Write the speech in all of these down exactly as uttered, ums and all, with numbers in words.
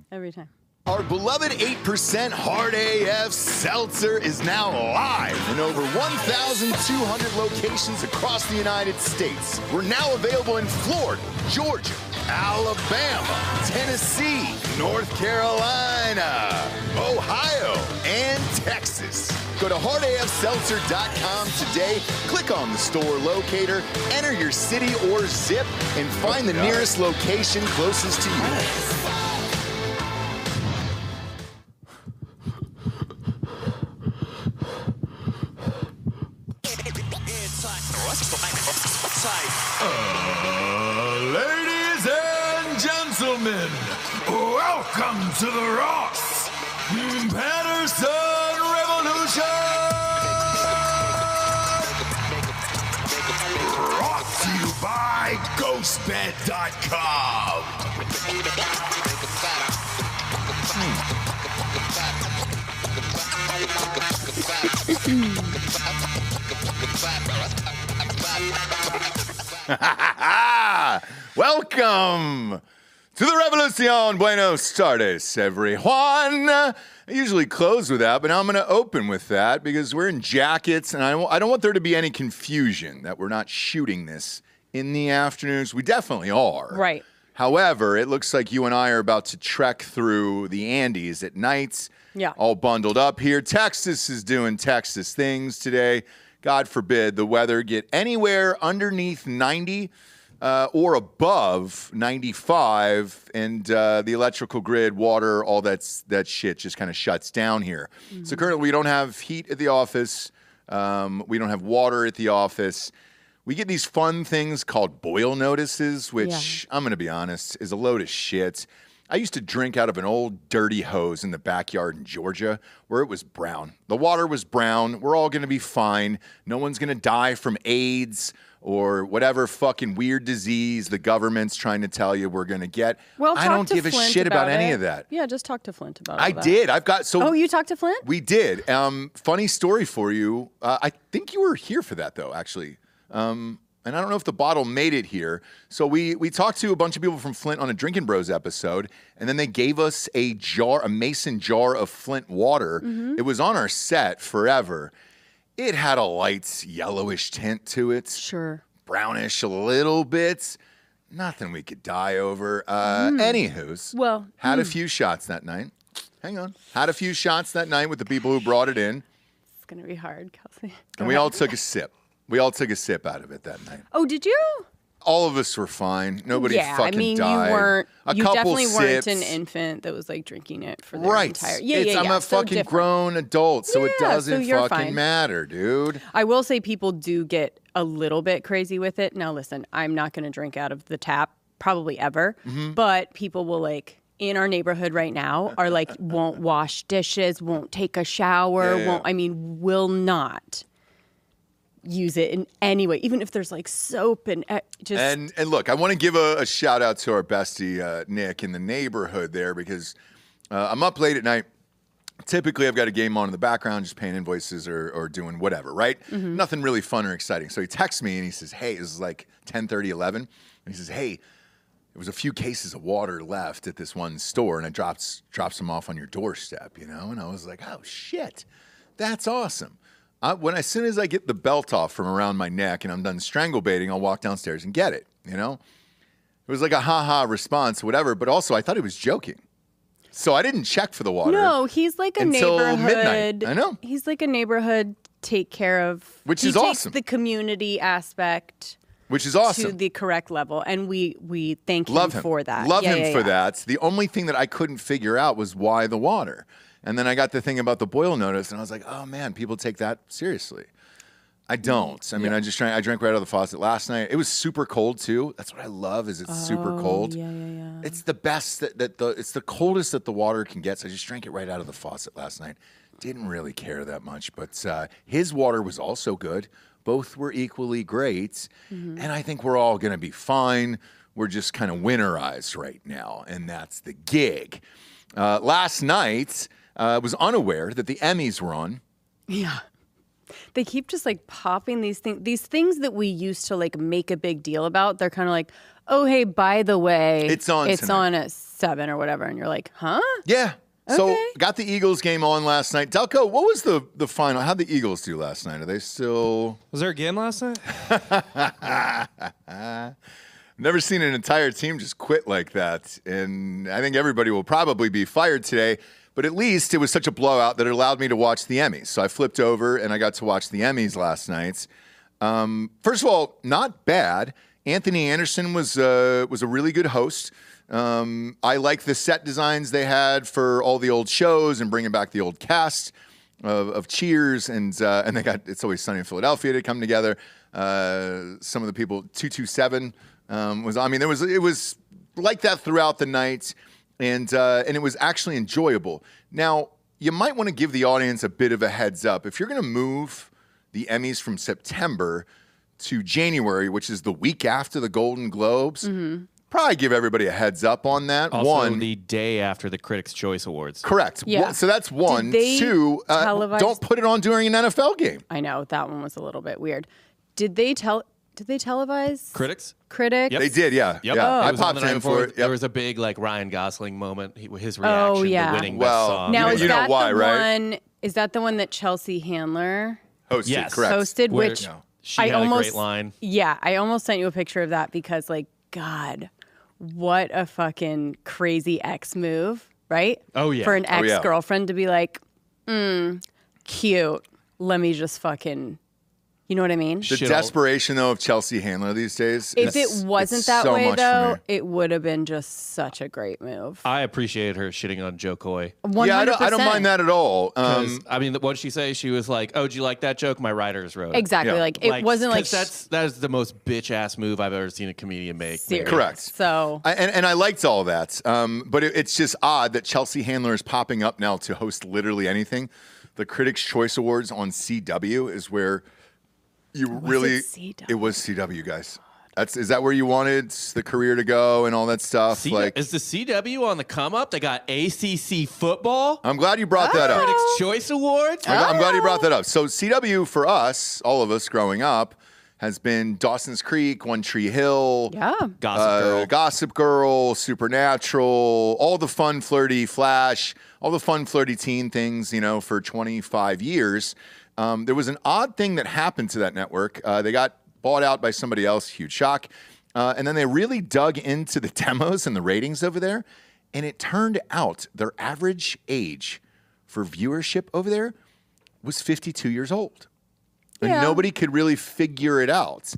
Every time. Our beloved eight percent Hard A F Seltzer is now live in over one thousand two hundred locations across the United States. We're now available in Florida, Georgia, Alabama, Tennessee, North Carolina, Ohio, and Texas. Go to hard A F seltzer dot com today, click on the store locator, enter your city or zip, and find the nearest location closest to you. Uh, ladies and gentlemen, welcome to the Ross Patterson Revolution! Brought to you by ghost bed dot com. Welcome to the Revolucion Buenos Tardes, everyone. I usually close with that, but now I'm going to open with that because we're in jackets, and I don't, I don't want there to be any confusion that we're not shooting this in the afternoons. We definitely are. Right. However, it looks like you and I are about to trek through the Andes at nights. Yeah. All bundled up here. Texas is doing Texas things today. God forbid the weather get anywhere underneath ninety uh, or above ninety-five, and uh, the electrical grid, water, all that's, that shit just kind of shuts down here. Mm-hmm. So currently we don't have heat at the office. Um, we don't have water at the office. We get these fun things called boil notices, which, yeah. I'm going to be honest, is a load of shit. I used to drink out of an old dirty hose in the backyard in Georgia where it was brown. The water was brown. We're all going to be fine. No one's going to die from AIDS or whatever fucking weird disease the government's trying to tell you we're going to get. Well, I don't give Flint a shit about, about any it. of that. Yeah, just talk to Flint about it. I that. did. I've got so. Oh, you talked to Flint? We did. Um, funny story for you. Uh, I think you were here for that though, actually. Um, And I don't know if the bottle made it here. So we we talked to a bunch of people from Flint on a Drinking Bros episode, and then they gave us a jar, a mason jar of Flint water. Mm-hmm. It was on our set forever. It had a light yellowish tint to it. Sure. Brownish a little bit. Nothing we could die over. Uh, mm. Anywho's. Well. Had mm. a few shots that night. Hang on. Had a few shots that night with the people who brought it in. It's going to be hard, Kelsey. Go and we ahead. all took a sip. We all took a sip out of it that night. Oh, did you? All of us were fine. Nobody yeah, fucking I mean, died. you weren't. A you couple definitely sips. weren't an infant that was like drinking it for the right. entire. Yeah, it's, yeah, I'm yeah. a so fucking different. grown adult, so yeah, it doesn't so you're fucking fine. matter, dude. I will say people do get a little bit crazy with it. Now, listen, I'm not going to drink out of the tap probably ever, mm-hmm. but people will like. In our neighborhood right now are like won't wash dishes, won't take a shower, yeah, yeah. won't. I mean, will not use it in any way, even if there's like soap and uh, just. And and look, I want to give a, a shout out to our bestie uh, Nick in the neighborhood there because uh, I'm up late at night. Typically, I've got a game on in the background, just paying invoices or, or doing whatever, right? Mm-hmm. Nothing really fun or exciting. So he texts me and he says, "Hey, this is like ten thirty, eleven." And he says, "Hey, there was a few cases of water left at this one store, and I drops drops them off on your doorstep, you know?" And I was like, "Oh shit, that's awesome." I, when as soon as I get the belt off from around my neck and I'm done strangle baiting, I'll walk downstairs and get it. You know, it was like a ha ha response, whatever. But also, I thought he was joking, so I didn't check for the water. No, he's like a until neighborhood. midnight. I know he's like a neighborhood take care of, which he is takes awesome. The community aspect. Which is awesome. To the correct level. And we we thank Love him, him for that. Love yeah, him yeah, for yeah. that. The only thing that I couldn't figure out was why the water. And then I got the thing about the boil notice, and I was like, oh, man, people take that seriously. I don't. I mean, yeah. I just drank, I drank right out of the faucet last night. It was super cold, too. That's what I love is it's oh, super cold. Yeah, yeah, yeah. It's the best, that, that the it's the coldest that the water can get, so I just drank it right out of the faucet last night. Didn't really care that much, but uh, his water was also good. Both were equally great, mm-hmm. and I think we're all going to be fine. We're just kind of winterized right now, and that's the gig. Uh, last night, I uh, was unaware that the Emmys were on. Yeah. They keep just like popping these things, these things that we used to like make a big deal about. They're kind of like, oh, hey, by the way, it's on It's tonight. on a seven or whatever, and you're like, huh? Yeah. So Okay. got the Eagles game on last night. Delco, what was the the final? How'd the Eagles do last night? Are they still? Was there a game last night? Never seen an entire team just quit like that, and I think everybody will probably be fired today. But at least it was such a blowout that it allowed me to watch the Emmys. So I flipped over and I got to watch the Emmys last night. Um, first of all, not bad. Anthony Anderson was uh, was a really good host. Um, I like the set designs they had for all the old shows and bringing back the old cast of, of Cheers, and uh, and they got It's Always Sunny in Philadelphia to come together. Uh, some of the people, two two seven um, was. I mean, there was it was like that throughout the night, and uh, and it was actually enjoyable. Now, you might want to give the audience a bit of a heads up if you're going to move the Emmys from September to January, which is the week after the Golden Globes. Mm-hmm. Probably give everybody a heads up on that. Also, one, the day after the Critics' Choice Awards. correct. Yeah. One- so that's one. Did they Two, uh, televise- don't put it on during an N F L game. I know that one was a little bit weird. Did they tell? Did they televise Critics? Critics? Yep. They did, yeah. Yep. yeah. It I was on popped the night in before. for it. There Yep. was a big like Ryan Gosling moment. He, his reaction yeah. to winning Well, best song. Now You- is you know that why, the right? one? Is that the one that Chelsea Handler Hosted, Yes. correct. hosted? Where Which she I had almost a great line. Yeah, I almost sent you a picture of that because, like, God, what a fucking crazy ex move, right? Oh, yeah. For an Oh, yeah. ex girlfriend to be like, mm, cute. Let me just fucking, you know what I mean? The Shit all- desperation, though, of Chelsea Handler these days. If it's- it wasn't it's that so way, much for though, me. it would have been just such a great move. I appreciated her shitting on Joe Coy. one hundred percent. Yeah, I don't, I don't mind that at all. 'Cause, Um, I mean, what did she say? She was like, "Oh, do you like that joke? My writers wrote it." Exactly. Yeah. Like, it wasn't like 'cause that's that is the most bitch ass move I've ever seen a comedian make. serious. Correct. So, I, and, and I liked all that. Um, but it, it's just odd that Chelsea Handler is popping up now to host literally anything. The Critics' Choice Awards on C W is where you really. it C W? It was C W, guys. That's is that where you wanted the career to go and all that stuff? C- like, is the C W on the come up? They got A C C football, I'm glad you brought that up. Critics' Choice Awards. I'm, I'm glad you brought that up. So C W for us, all of us growing up, has been Dawson's Creek, One Tree Hill, yeah. Gossip uh, Girl. Gossip Girl, Supernatural, all the fun, flirty Flash, all the fun, flirty teen things, you know, for twenty-five years. Um, there was an odd thing that happened to that network. Uh, they got bought out by somebody else, huge shock. Uh, and then they really dug into the demos and the ratings over there. And it turned out their average age for viewership over there was fifty-two years old. And Yeah. nobody could really figure it out.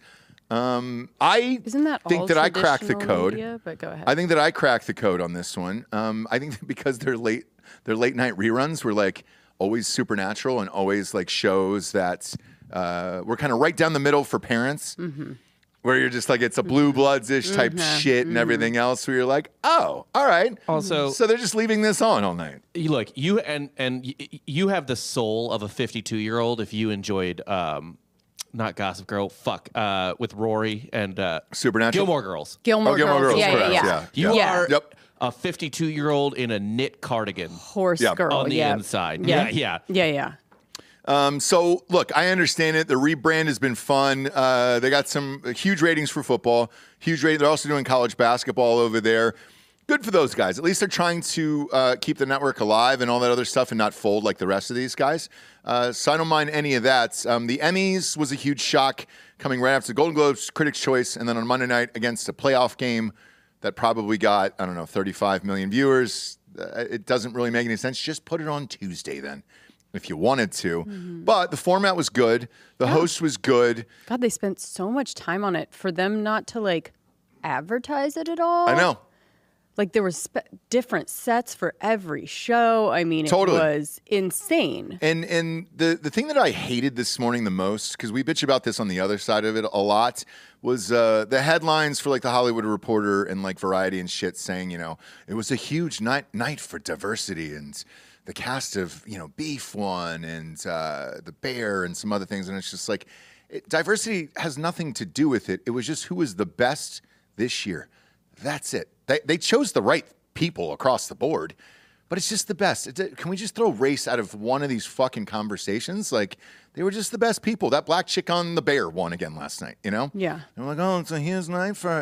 Um, I Isn't that think all that I cracked the traditional code. media? But go ahead. I think that I cracked the code on this one. Um, I think that because their late their late night reruns were like always supernatural and always like shows that uh, were kind of right down the middle for parents, Mm-hmm. where you're just like it's a Blue Bloods ish type shit and everything else. Where you're like, oh, all right. Also- so they're just leaving this on all night. You look, you and and y- you have the soul of a fifty-two year old. If you enjoyed, um, not Gossip Girl, fuck, uh, with Rory and uh, Supernatural. Gilmore Girls. Gilmore, Oh, Gilmore Girls, Yeah, correct, yeah, yeah. yeah. You Yeah. are Yep. a fifty-two year old in a knit cardigan Horse Yeah. girl on the yeah. inside. Yeah. Yeah, yeah. Yeah, yeah. Um, so look, I understand it. The rebrand has been fun. Uh, they got some huge ratings for football. Huge rating. They're also doing college basketball over there. Good for those guys. At least they're trying to uh, keep the network alive and all that other stuff and not fold like the rest of these guys. Uh, so I don't mind any of that. Um, the Emmys was a huge shock coming right after the Golden Globes, Critics' Choice, and then on Monday night against a playoff game that probably got, I don't know, thirty-five million viewers. Uh, it doesn't really make any sense. Just put it on Tuesday then if you wanted to. Mm-hmm. But the format was good. The host was good. God, they spent so much time on it for them not to like advertise it at all. I know. Like there were spe- different sets for every show. I mean, Totally. it was insane. And and the, the thing that I hated this morning the most, because we bitch about this on the other side of it a lot, was uh, the headlines for like the Hollywood Reporter and like Variety and shit saying, you know, it was a huge night night for diversity and the cast of, you know, Beef won and uh, The Bear and some other things. And it's just like, it, diversity has nothing to do with it. It was just who was the best this year. That's it. They, they chose the right people across the board, but it's just the best. It's, can we just throw race out of one of these fucking conversations? Like, they were just the best people. That black chick on The Bear won again last night, you know? Yeah. And we're like, oh, it's a huge night for...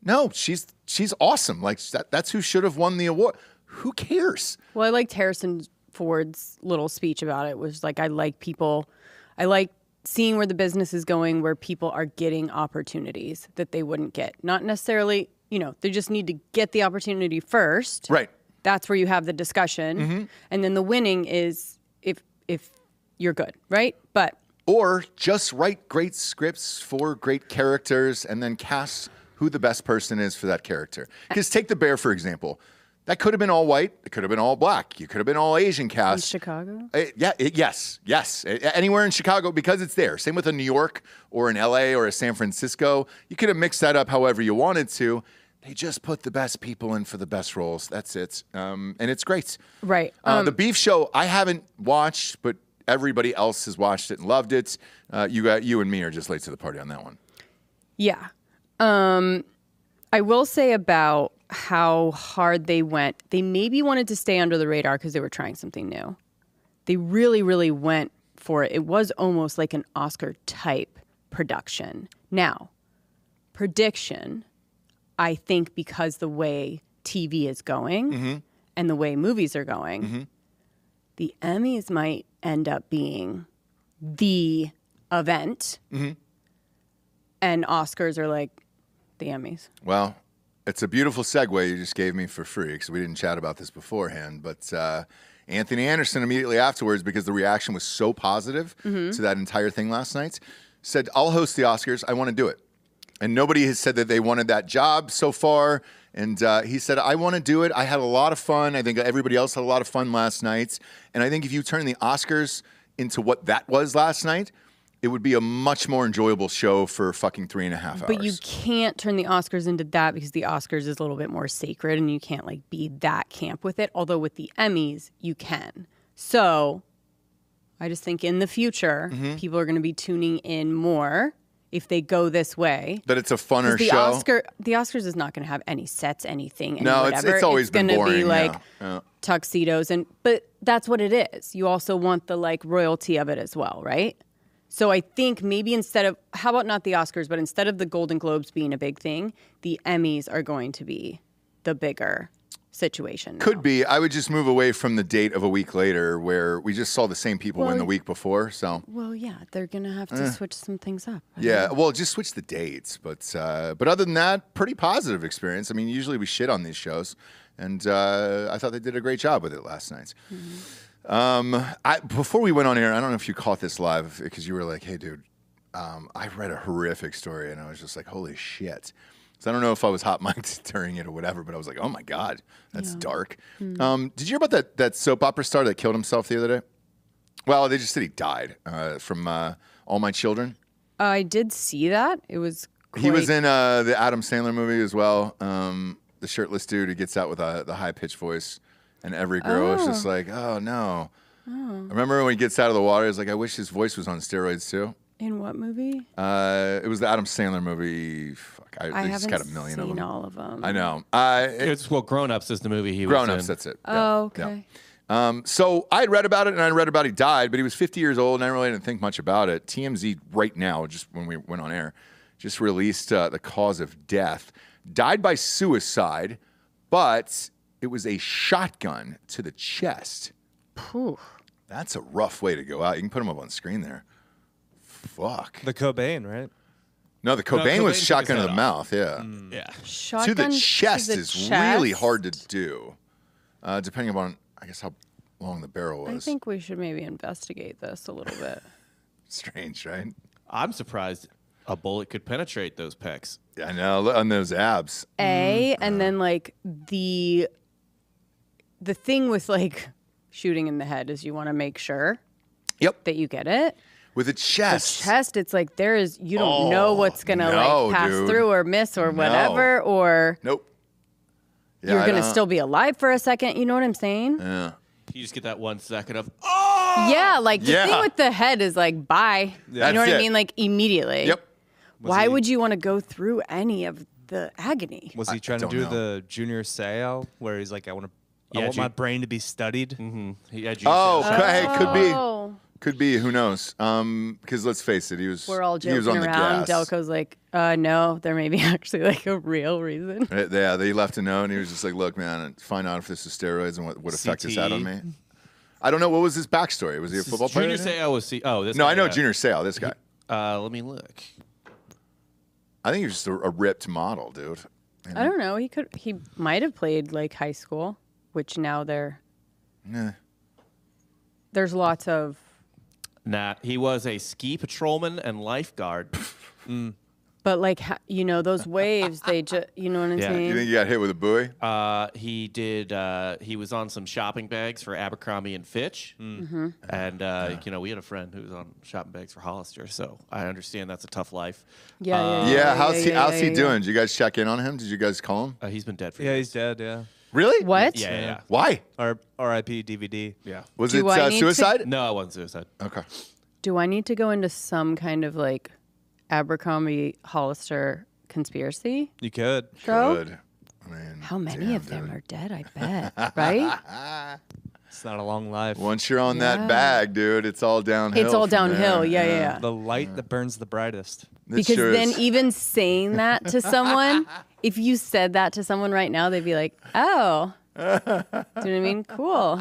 No, she's she's awesome. Like that, that's who should have won the award. Who cares? Well, I liked Harrison Ford's little speech about it. Was like, I like people, I like seeing where the business is going, where people are getting opportunities that they wouldn't get. Not necessarily, you know, they just need to get the opportunity first. Right. That's where you have the discussion, Mm-hmm. and then the winning is if if you're good, right? But Or just write great scripts for great characters and then cast who the best person is for that character. Because take The Bear, for example. That could have been all white. It could have been all black. You could have been all Asian in cast. Chicago, Uh, yeah, it, yes, yes. Uh, Anywhere in Chicago because it's there. Same with a New York or an L A or a San Francisco. You could have mixed that up however you wanted to. They just put the best people in for the best roles. That's it. Um, and it's great. right? Uh, Um, the Beef Show, I haven't watched, but everybody else has watched it and loved it. Uh, you got you and me are just late to the party on that one. Yeah. Um, I will say about how hard they went. They maybe wanted to stay under the radar because they were trying something new. They really, really went for it. It was almost like an Oscar type production. Now, prediction, I think because the way T V is going Mm-hmm. and the way movies are going, the Emmys might end up being the event. Mm-hmm. And Oscars are like the Emmys. Well, it's a beautiful segue you just gave me for free because we didn't chat about this beforehand. But uh, Anthony Anderson immediately afterwards, because the reaction was so positive to that entire thing last night, said, I'll host the Oscars. I want to do it. And nobody has said that they wanted that job so far. And uh, he said, I want to do it. I had a lot of fun. I think everybody else had a lot of fun last night. And I think if you turn the Oscars into what that was last night, it would be a much more enjoyable show for fucking three and a half hours. But you can't turn the Oscars into that because the Oscars is a little bit more sacred and you can't like be that camp with it. Although with the Emmys, you can. So I just think in the future, Mm-hmm. people are going to be tuning in more if they go this way. That it's a funner The show. Oscar, the Oscars is not going to have any sets, anything, any No, it's- whatever. it's always been gonna boring, be like yeah, yeah. tuxedos, and but that's what it is. You also want the like royalty of it as well, right? So I think maybe instead of, how about not the Oscars, but instead of the Golden Globes being a big thing, the Emmys are going to be the bigger situation. now. Could be. I would just move away from the date of a week later where we just saw the same people win Well, the week before. So, Well, yeah, they're going to have to switch some things up. I Eh. yeah, well, just switch the dates. But uh, but other than that, pretty positive experience. I mean, usually we shit on these shows. And uh, I thought they did a great job with it last night. Um, I, before we went on air, I don't know if you caught this live because you were like, hey, dude, um, I read a horrific story. And I was just like, holy shit. So I don't know if I was hot mic'd during it or whatever, but I was like, oh my God, that's dark. Um, did you hear about that, that soap opera star that killed himself the other day? Well, they just said he died uh, from uh, All My Children. I did see that. It was He was quite- in uh, the Adam Sandler movie as well. Um, the shirtless dude who gets out with uh, the high pitched voice, and every girl is just like, "Oh no!" I remember when he gets out of the water, he's like, "I wish his voice was on steroids too." In what movie? Uh, it was the Adam Sandler movie. Fuck, I, I they just haven't got a million seen of them. all of them. I know. Uh, it- It's well, Grown Ups is the movie he Grown was Ups. in. That's it. Oh, Yeah, okay. yeah. Um, so I had read about it, and I read about he died, but he was fifty years old, and I really didn't think much about it. T M Z right now, just when we went on air, just released uh, the cause of death. Died by suicide, but it was a shotgun to the chest. Phew. That's a rough way to go out. You can put him up on screen there. Fuck. The Cobain, right? No, the Cobain Cobain was took his shotgun to head the off. mouth. Yeah. Yeah. Shotgun To the chest the is really chest? hard to do, uh, depending upon, I guess, how long the barrel was. I think we should maybe investigate this a little bit. Strange, right? I'm surprised a bullet could penetrate those pecs. I know, look on those abs. A, and then like the the thing with like shooting in the head is you want to make sure Yep. that you get it. With a The chest. chest, it's like there is you don't know Oh, what's gonna no, like pass dude. through or miss or whatever, or Nope. Yeah, you're I gonna don't- still be alive for a second. You know what I'm saying? Yeah. You just get that one second of, oh! Yeah, like the Yeah. thing with the head is like bye. You That's know what it. I mean? Like immediately. Yep. Why he- would you want to go through any of the agony? Was I- he trying I to do don't know. the Junior Seau where he's like, I want to, I Yeah, want Ju- my brain to be studied? He had Oh, juice. c- hey, could be. Oh. Could be. Who knows? Um, because let's face it, he was. We're all he was joking on the around. gas. Delco's like, uh, no, there may be actually like a real reason. Uh, Yeah, they left a note, and he was just like, "Look, man, find out if this is steroids and what, what effect this had on me." I don't know. What was his backstory? Was he a football player? Junior Seau was C- oh this No, guy, I know uh, Junior Seau. This guy. Uh, let me look. I think he was just a, a ripped model, dude. You know? I don't know. He could. He might have played like high school, which now they're Nah. there's lots of. Nah, he was a ski patrolman and lifeguard. But like ha- you know those waves, they just you know what I'm Yeah. saying. You think he got hit with a buoy? Uh, he did. Uh, he was on some shopping bags for Abercrombie and Fitch, Mm-hmm. and uh, you know we had a friend who was on shopping bags for Hollister, so I understand that's a tough life. yeah, yeah, Yeah. yeah, how's he? yeah, how's yeah, he yeah. doing? Did you guys check in on him? Did you guys call him? Uh, he's been dead for Yeah, years. he's dead. Yeah. Really? What? Yeah, yeah, yeah. Why? R R I P D V D. yeah. Was Do it I uh, need to- suicide? No, it wasn't suicide. Okay. Do I need to go into some kind of like Abercrombie Hollister conspiracy You could. show? Good. I mean, How many damn, of them dude. are dead? I bet. Right? It's not a long life. Once you're on Yeah. that bag, dude, it's all downhill. It's all from downhill. there. Yeah, yeah, yeah. The light that burns the brightest. It Because sure then is. even saying that to someone, if you said that to someone right now, they'd be like, "Oh, do you know what I mean? Cool."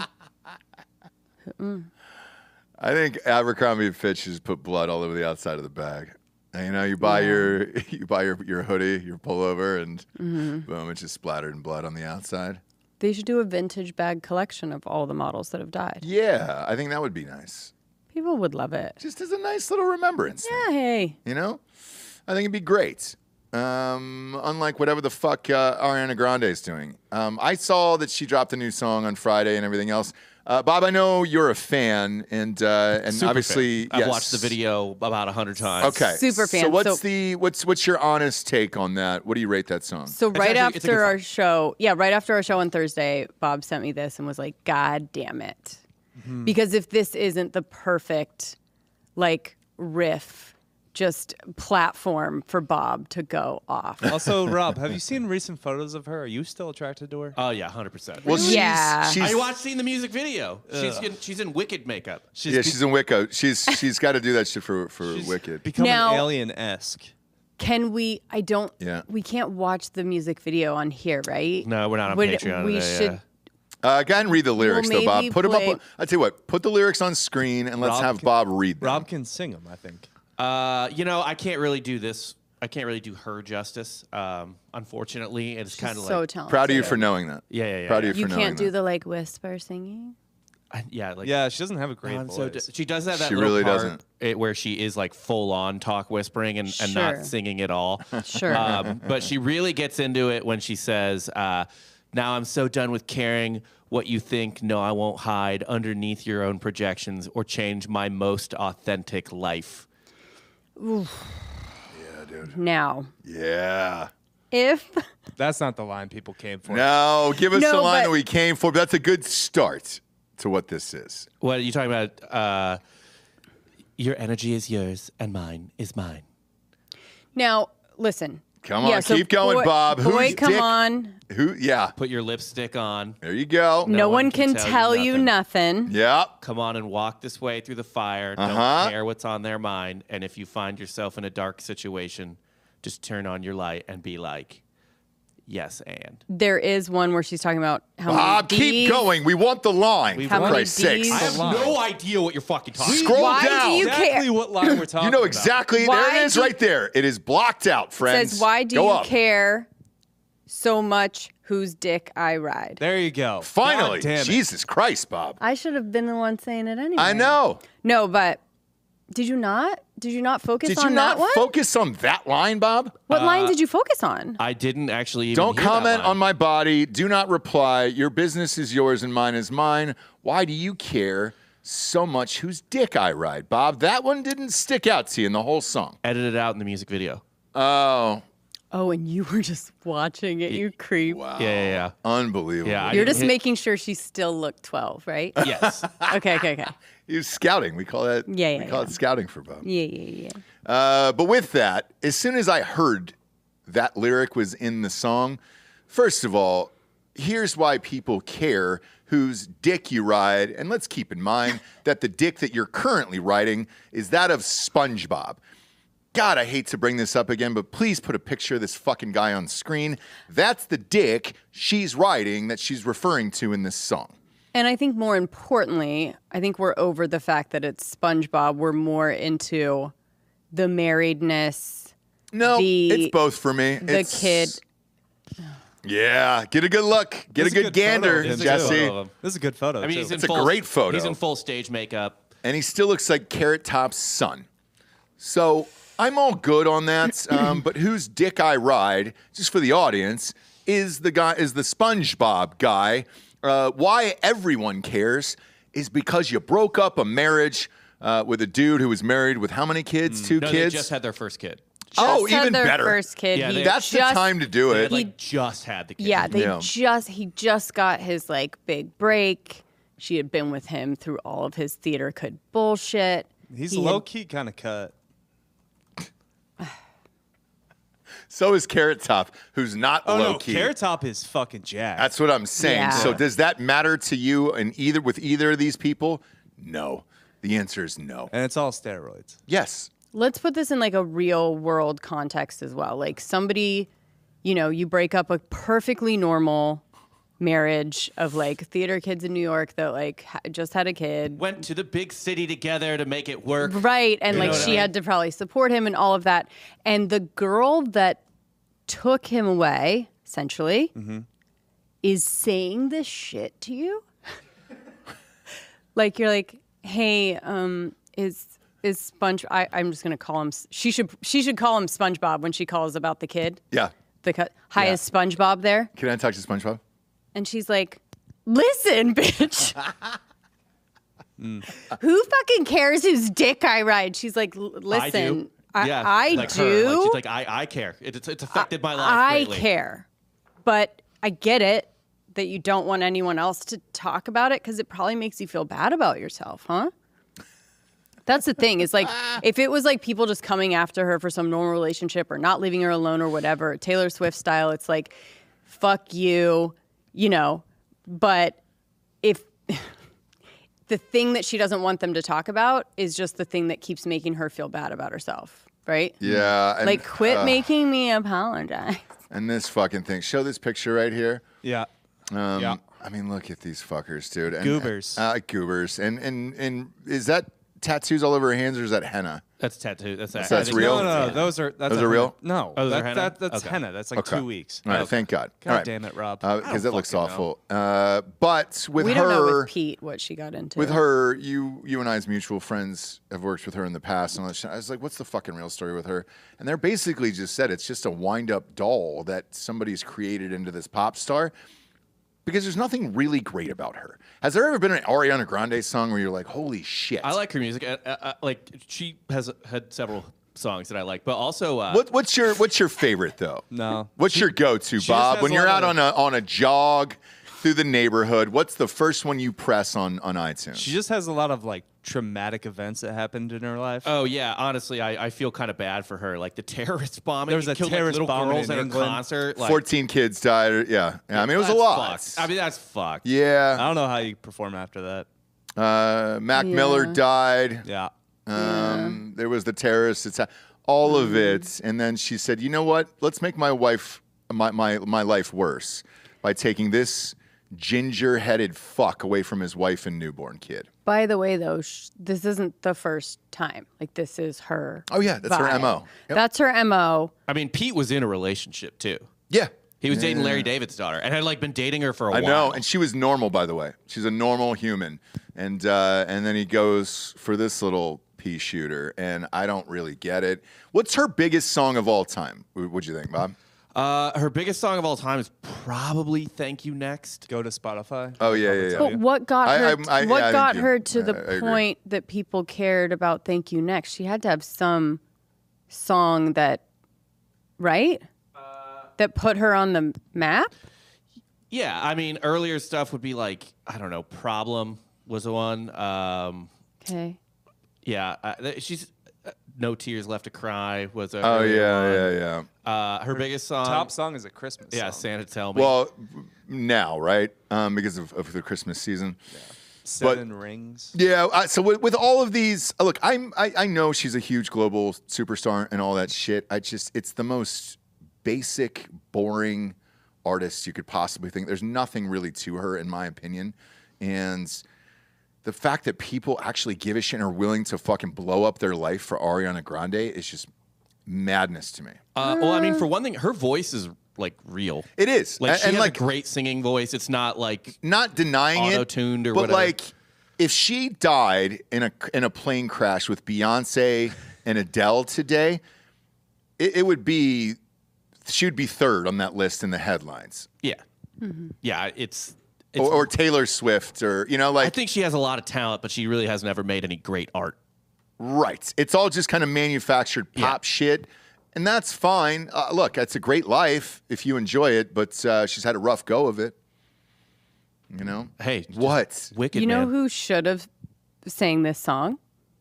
I think Abercrombie and Fitch just put blood all over the outside of the bag. And, you know, you buy your you buy your, your hoodie, your pullover, and Mm-hmm. boom, it's just splattered in blood on the outside. They should do a vintage bag collection of all the models that have died. Yeah, I think that would be nice. People would love it. Just as a nice little remembrance. thing, Yeah, hey. You know, I think it'd be great. Um, unlike whatever the fuck uh, Ariana Grande is doing. Um, I saw that she dropped a new song on Friday and everything else. Uh, Bob, I know you're a fan, and uh, and Super obviously, fan. I've yes. watched the video about a hundred times. Okay, Super fan. So what's So- the what's what's your honest take on that? What do you rate that song? So right actually- it's a good after our song. show, yeah, right after our show on Thursday, Bob sent me this and was like, "God damn it!" Mm-hmm. Because if this isn't the perfect, like riff, just platform for Bob to go off. Also, Rob, have you seen recent photos of her? Are you still attracted to her? Oh yeah, hundred percent. Well, she's, Yeah. she's, I watched seeing the music video. She's in, she's in Wicked makeup. She's yeah, be- she's in Wicca. She's she's got to do that shit for for she's Wicked. become Now- an alien-esque. Can we? I don't. Yeah. We can't watch the music video on here, right? No, we're not on Would- Patreon We today, should. yeah. Uh, go ahead and read the lyrics, though, Bob. maybe Put them play- up. I tell you what. Put the lyrics on screen and let's Rob have can- Bob read them. Rob can sing them, I think. Uh, you know, I can't really do this. I can't really do her justice. Um, unfortunately, it's She's kind of so like talented. Proud of you for knowing that. Yeah, yeah, yeah, Proud yeah. of you You for knowing can't do that. the like whisper singing. I- yeah, like Yeah, she doesn't have a great I'm voice. so d- she does have that She little really part doesn't. It, where she is like full on talk whispering and, and Sure. not singing at all. Sure. Um, but she really gets into it when she says, uh, "Now I'm so done with caring what you think. No, I won't hide underneath your own projections or change my most authentic life." Yeah, dude. Now, Yeah. if That's not the line people came for. No, give us No, the line but- that we came for. But that's a good start to what this is. What are you talking about? Uh, your energy is yours and mine is mine. now, listen. Come on, Yeah, so keep going, boy- Bob. Boy, Who's come dick? on. Who? Yeah. Put your lipstick on. There you go. No, one can, tell, you nothing. Yeah. Come on and walk this way through the fire. Uh-huh. Don't care what's on their mind. And if you find yourself in a dark situation, just turn on your light and be like, yes, and. There is one where she's talking about how Bob, many keep Ds- going. We want the line. We for How many Christ's sakes. Ds? I have line. no idea what you're fucking talking about. Scroll Why down. do you exactly care? what line we're talking You know about. exactly. Why there it is do- right there. It is blocked out, friends. says, "Why do Go you up. care so much whose dick I ride?" There you go. Finally. God damn it. Jesus Christ, Bob. I should have been the one saying it anyway. I know. No, but did you not? Did you not focus Did on you not that one? focus on that line, Bob? What line did you focus on? I didn't actually even Don't hear that comment line. on my body. Do not reply. Your business is yours and mine is mine. Why do you care so much whose dick I ride, Bob? That one didn't stick out to you in the whole song. Edit it out in the music video. Oh, Oh, and you were just watching it, you creep. wow. Yeah, yeah, yeah. Unbelievable. Yeah, I You're didn't just hit- making sure she still looked twelve, right? Yes. Okay, okay, okay. He was scouting. We call that. Yeah, We yeah, call yeah. it scouting for Bob. Yeah, yeah, yeah. Uh, but with that, as soon as I heard that lyric was in the song, first of all, here's why people care whose dick you ride. And let's keep in mind that the dick that you're currently riding is that of SpongeBob. God, I hate to bring this up again, but please put a picture of this fucking guy on screen. That's the dick she's riding that she's referring to in this song. And I think more importantly, I think we're over the fact that it's SpongeBob. We're more into the marriedness. No, the, it's both for me. The it's, kid. Yeah, get a good look. Get This a is good, good photo gander, of him, This is a too. good Jesse. photo of him. This is a good photo. I mean, too. he's in It's a full, great photo. He's in full stage makeup. And he still looks like Carrot Top's son. So I'm all good on that. Um, but whose dick I ride, just for the audience, is the guy is the SpongeBob guy. Uh, why everyone cares is because you broke up a marriage uh, with a dude who was married with how many kids? Two No, kids. they just had their first kid. oh, Just had even their better. First kid. Yeah, He they- That's just, the time to do They it. had, like just had the kid. Yeah, they Yeah. just he just got his like big break. She had been with him through all of his theater kid bullshit. He's He had- low key kind of cut. So is Carrot Top, who's not Oh low no, key. Carrot Top is fucking jacked. That's what I'm saying. Yeah. So does that matter to you and either with either of these people? No. The answer is no. and it's all steroids. Yes. Let's put this in like a real world context as well. Like somebody, you know, you break up a perfectly normal marriage of like theater kids in New York that like ha- just had a kid. Went to the big city together to make it work. Right. And You like know what she I mean? had to probably support him and all of that. And the girl that took him away, essentially, Mm-hmm. is saying this shit to you. Like you're like, hey, um, is is Sponge? I, I'm just gonna call him. S- She should she should call him SpongeBob when she calls about the kid. Yeah. The cu- hi, Yeah. is SpongeBob there? Can I talk to SpongeBob? And she's like, listen, bitch. Who fucking cares whose dick I ride? She's like, "L- listen, I do. I, yeah, I like do. Her. Like, she's like, I, I care. It, it's, it's affected my life I greatly. care. But I get it that you don't want anyone else to talk about it because it probably makes you feel bad about yourself, huh? That's the thing. Is like if it was like people just coming after her for some normal relationship or not leaving her alone or whatever, Taylor Swift style, it's like, fuck you, you know. But if the thing that she doesn't want them to talk about is just the thing that keeps making her feel bad about herself, right? Yeah. And, Like, quit uh, making me apologize. And this fucking thing. Show this picture right here. Yeah. Um, Yeah. I mean, look at these fuckers, dude. And, Goobers. Uh, goobers. And, and, and is that tattoos all over her hands or is that henna? That's tattoo. That's, That's I think- real? No, no, Yeah. those are that's Those a are real? henna. No, Oh, those are that, henna? that, that's Okay. henna. That's like Okay. two weeks. All right. Okay. Thank God. God all right. damn it, Rob. Because I it don't looks fucking know. awful. Uh, but with We her, don't know with Pete what she got into. with her, you you and I's mutual friends have worked with her in the past. And all that shit. I was like, what's the fucking real story with her? And they're basically just said it's just a wind up doll that somebody's created into this pop star. Because there's nothing really great about her. Has there ever been an Ariana Grande song where you're like, holy shit? I like her music. Uh, uh, uh, like she has had several songs that I like, but also uh, What, what's your What's your favorite though? No. What's your go-to, just Bob? has When a you're lot out of- on a on a jog through the neighborhood, what's the first one you press on on iTunes? She just has a lot of like traumatic events that happened in her life. Oh yeah, honestly, I, I feel kind of bad for her. Like the terrorist bombing. There was it a killed, terrorist like, little bombing girls in at her England. concert. Like, Fourteen kids died. Yeah, yeah. I mean, it was a that's lot. fucked. I mean, that's fucked. I Yeah. don't know how you perform after that. Uh, Mac Yeah. Miller died. Yeah. Um, There was the terrorist attack. All of it, and then she said, "You know what? Let's make my wife my my my life worse by taking this ginger-headed fuck away from his wife and newborn kid." By the way, though, sh- this isn't the first time. Like, this is her. Oh, yeah, that's her vibe. M O. Yep. That's her M O. I mean, Pete was in a relationship too. Yeah. He was dating Yeah. Larry David's daughter and had like been dating her for a I while. know, and she was normal, by the way. She's a normal human, and uh, and then he goes for this little pea shooter, and I don't really get it. What's her biggest song of all time? Wh- What'd you think, Bob? Uh, her biggest song of all time is probably "Thank You Next." Go to Spotify. Oh yeah, yeah, yeah. But what got I- her? I- I- what yeah, I got think you- her to I- the I agree. point that people cared about "Thank You Next"? She had to have some song that, right? That put her on the map. Yeah, I mean, earlier stuff would be like I don't know, "Problem" was the one. Um, Okay. yeah, uh, th- she's uh, No Tears Left to Cry was a Oh earlier yeah, one. yeah, yeah. Uh, her biggest song, Top song is a Christmas yeah, song. Santa Tell Me. Well, now, right? Um, because of, of the Christmas season. Seven Rings. Yeah. Uh, so with, with all of these, uh, look, I'm I, I know she's a huge global superstar and all that shit. I just it's the most basic, boring artist you could possibly think. There's nothing really to her, in my opinion, and the fact that people actually give a shit and are willing to fucking blow up their life for Ariana Grande is just madness to me. Uh, well, I mean, for one thing, her voice is like real. It is, Like and, she and has like a great singing voice. It's not like not denying it, auto-tuned or but whatever. like if she died in a in a plane crash with Beyonce and Adele today, it, it would be she would be third on that list in the headlines, yeah, yeah. It's, it's or, or Taylor Swift, or you know, I like think she has a lot of talent, but she really has never made any great art. right. It's all just kind of manufactured pop Yeah. shit. And that's fine. Uh, look, it's a great life if you enjoy it, but uh, she's had a rough go of it. You know? Hey, What? Wicked You know man. who should have sang this song?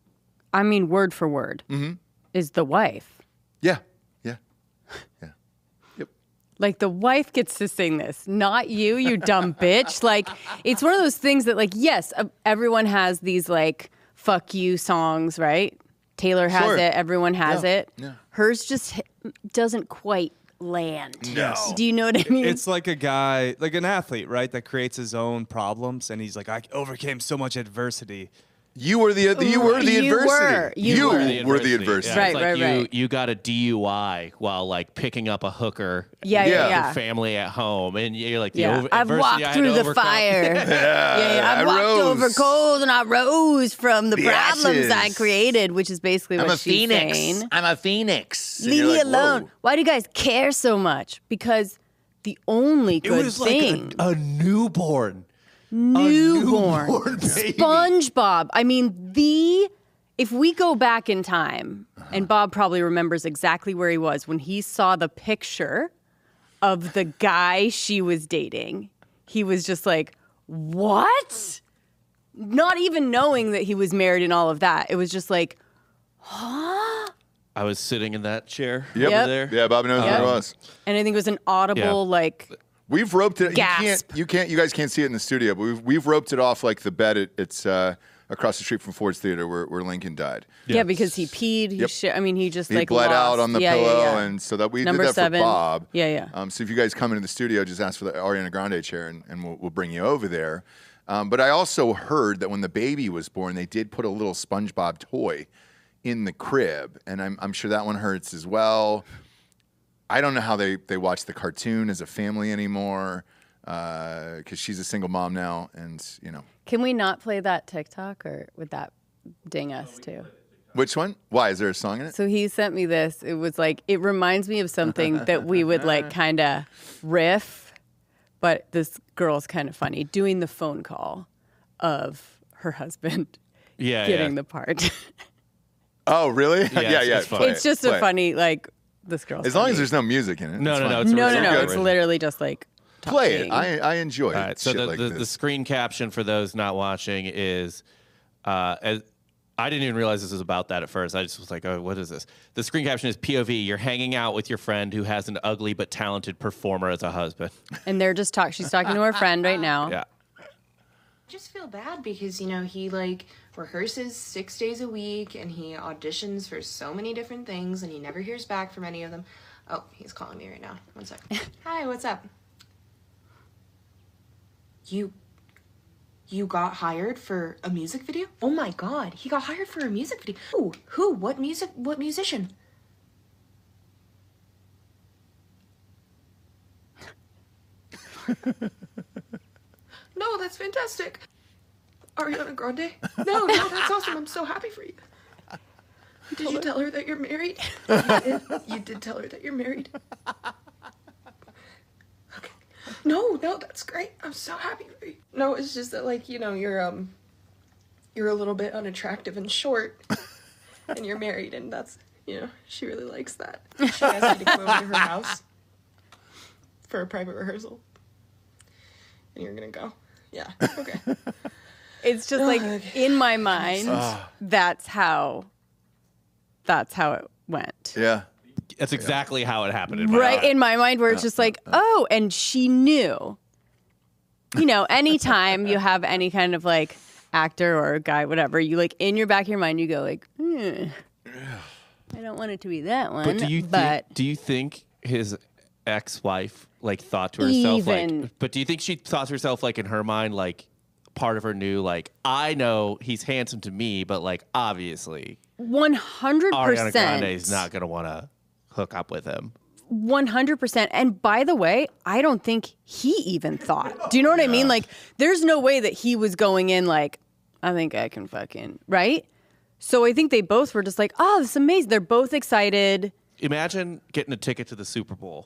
I mean, word for word, Mm-hmm. is the wife. Yeah. Yeah. Yeah. Yep. Like the wife gets to sing this, not you, you dumb bitch. Like it's one of those things that, like, yes, uh, everyone has these like fuck you songs, right? Taylor has Sure. it, everyone has Yeah. it. Yeah. Hers just h- doesn't quite land. No. Do you know what I mean? It's like a guy, like an athlete, right, that creates his own problems, and he's like, I overcame so much adversity. You were the you were the You adversity. were. You You were. were the adversity. Yeah, Right, it's like right, you, right. You got a D U I while like picking up a hooker. Yeah, Yeah. yeah, Your yeah. family at home, and you're like, the Yeah. over- I've adversity walked I had through to the overcome. fire. yeah, yeah, I've I walked rose. over cold and I rose from the, The problems I ashes. created, which is basically I'm what a she's phoenix. saying. I'm a phoenix. And Leave you're me like, alone. whoa. Why do you guys care so much? Because the only It good was like thing, a, a newborn. newborn, newborn baby. SpongeBob. I mean, the if we go back in time, and Bob probably remembers exactly where he was when he saw the picture of the guy she was dating, he was just like, "What?" Not even knowing that he was married and all of that. It was just like, I was sitting in that chair Yep. over there. Yeah, Bobby knows Yep. what it was. and I think it was an audible Yeah. like. We've roped it. You Gasp. can't. You can't. You guys can't see it in the studio, but we've we've roped it off like the bed. It, it's uh, across the street from Ford's Theater where, where Lincoln died. Yeah, because he peed. He Yep. shit. I mean, he just He like bled lost. out on the Yeah, yeah, pillow, yeah. and so that we Number did that seven. for Bob. Yeah, yeah. Um, so if you guys come into the studio, just ask for the Ariana Grande chair, and, and we'll, we'll bring you over there. Um, but I also heard that when the baby was born, they did put a little SpongeBob toy in the crib, and I'm, I'm sure that one hurts as well. I don't know how they, they watch the cartoon as a family anymore, because she's a single mom now, and you know. Can we not play that TikTok, or would that ding us too? Which one? Why? Is there a song in it? So he sent me this. It was like, it reminds me of something that we would like kind of riff, but this girl's kind of funny doing the phone call of her husband Yeah, getting yeah. the part. Oh, really? Yeah, yeah, it's- yeah. it's funny. play It's it, just play a it. funny, like, this girl's As long funny. as there's no music in it. No, it's no, fine. no, it's No, no, original. no. Good. It's literally just like Play it. talking. I, I enjoy All right. So shit the, like the, this. the screen caption for those not watching is, uh, as, I didn't even realize this was about that at first. I just was like, oh, what is this? The screen caption is P O V. You're hanging out with your friend who has an ugly but talented performer as a husband. And they're just talking. She's talking to her friend right now. Yeah. Just feel bad because, you know, he like rehearses six days a week and he auditions for so many different things and he never hears back from any of them. Oh, he's calling me right now. One second. Hi, what's up? You you got hired for a music video? Oh my god, he got hired for a music video. Who? Who? What music? What musician? No, that's fantastic. Ariana Grande? No, no, that's awesome. I'm so happy for you. Did you tell her that you're married? You did, you did tell her that you're married. Okay. No, no, that's great. I'm so happy for you. No, it's just that, like, you know, you're um, you're a little bit unattractive and short, and you're married, and that's, you know, she really likes that. She asked me to come over to her house for a private rehearsal, and you're gonna go. Yeah. Okay. It's just like in my mind, that's how that's how it went. Yeah. That's exactly how it happened in my Right mind. in my mind, where it's just like, oh, and she knew. You know, anytime you have any kind of like actor or guy, whatever, you like in your back of your mind, you go like, hmm, I don't want it to be that one. But do you but think? Do you think his ex-wife like thought to herself Even- like? But do you think she thought to herself like in her mind like part of her knew like I know he's handsome to me, but like obviously one hundred Ariana Grande is percent, not gonna want to hook up with him. one hundred percent. And by the way, I don't think he even thought. Do you know what I mean? Like, there's no way that he was going in like, I think I can fucking, right? So I think they both were just like, oh, this is amazing. They're both excited. Imagine getting a ticket to the Super Bowl.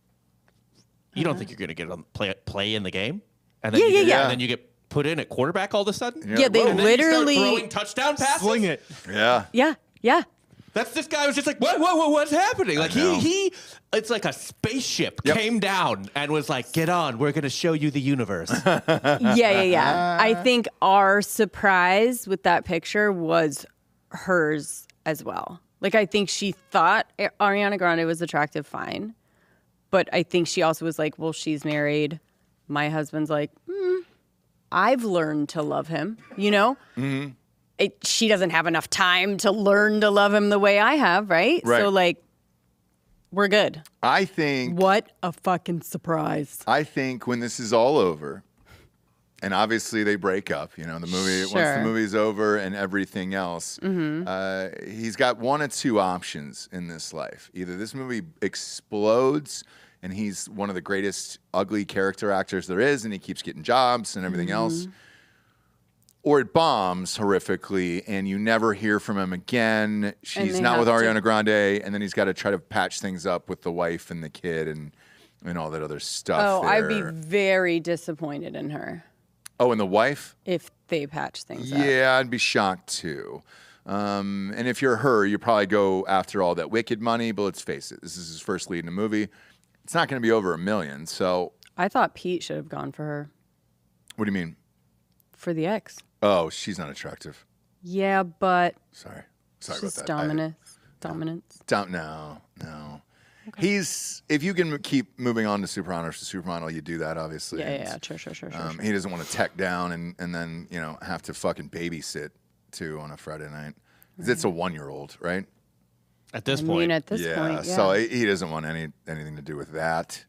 You don't think you're gonna get on play play in the game, and then Yeah, you yeah, get, yeah. And then you get put in at quarterback all of a sudden. Yeah, they whoa. And then you start literally, throwing touchdown passes. Sling it. Yeah. yeah, yeah. That's this guy was just like, what, what, what what's happening? Like know. he, he, it's like a spaceship Yep. came down and was like, get on, we're gonna show you the universe. Yeah, yeah, yeah. I think our surprise with that picture was hers as well. Like, I think she thought Ariana Grande was attractive, fine. But I think she also was like, well, she's married. My husband's like, mm, I've learned to love him, you know? Mm-hmm. It, she doesn't have enough time to learn to love him the way I have, right? Right. So, like, we're good. I think What a fucking surprise. I think when this is all over, and obviously they break up, you know, the movie once Sure. the movie's over and everything else, uh, he's got one of two options in this life. Either this movie explodes and he's one of the greatest ugly character actors there is and he keeps getting jobs and everything else, or it bombs horrifically and you never hear from him again. She's they not with have to- Ariana Grande, and then he's got to try to patch things up with the wife and the kid and and all that other stuff. Oh, I'd be there. very disappointed in her Oh, and the wife? if they patch things up. Yeah, I'd be shocked too. Um, and if you're her, you probably go after all that Wicked money. But let's face it, this is his first lead in a movie. It's not going to be over a million. So, I thought Pete should have gone for her, what do you mean? for the ex. Oh, she's not attractive. Yeah, but Sorry, sorry she's about that. I- dominance. Dominance. Don't no, no. He's if you can keep moving on to supermodel to supermodel, you do that obviously. Yeah, yeah, And, yeah. Sure, sure, sure, sure. Um, sure. he doesn't want to tech down and, and then you know have to fucking babysit too on a Friday night. 'Cause It's a one year old, right? At this I point, mean, at this yeah, point, yeah. so he he doesn't want any anything to do with that.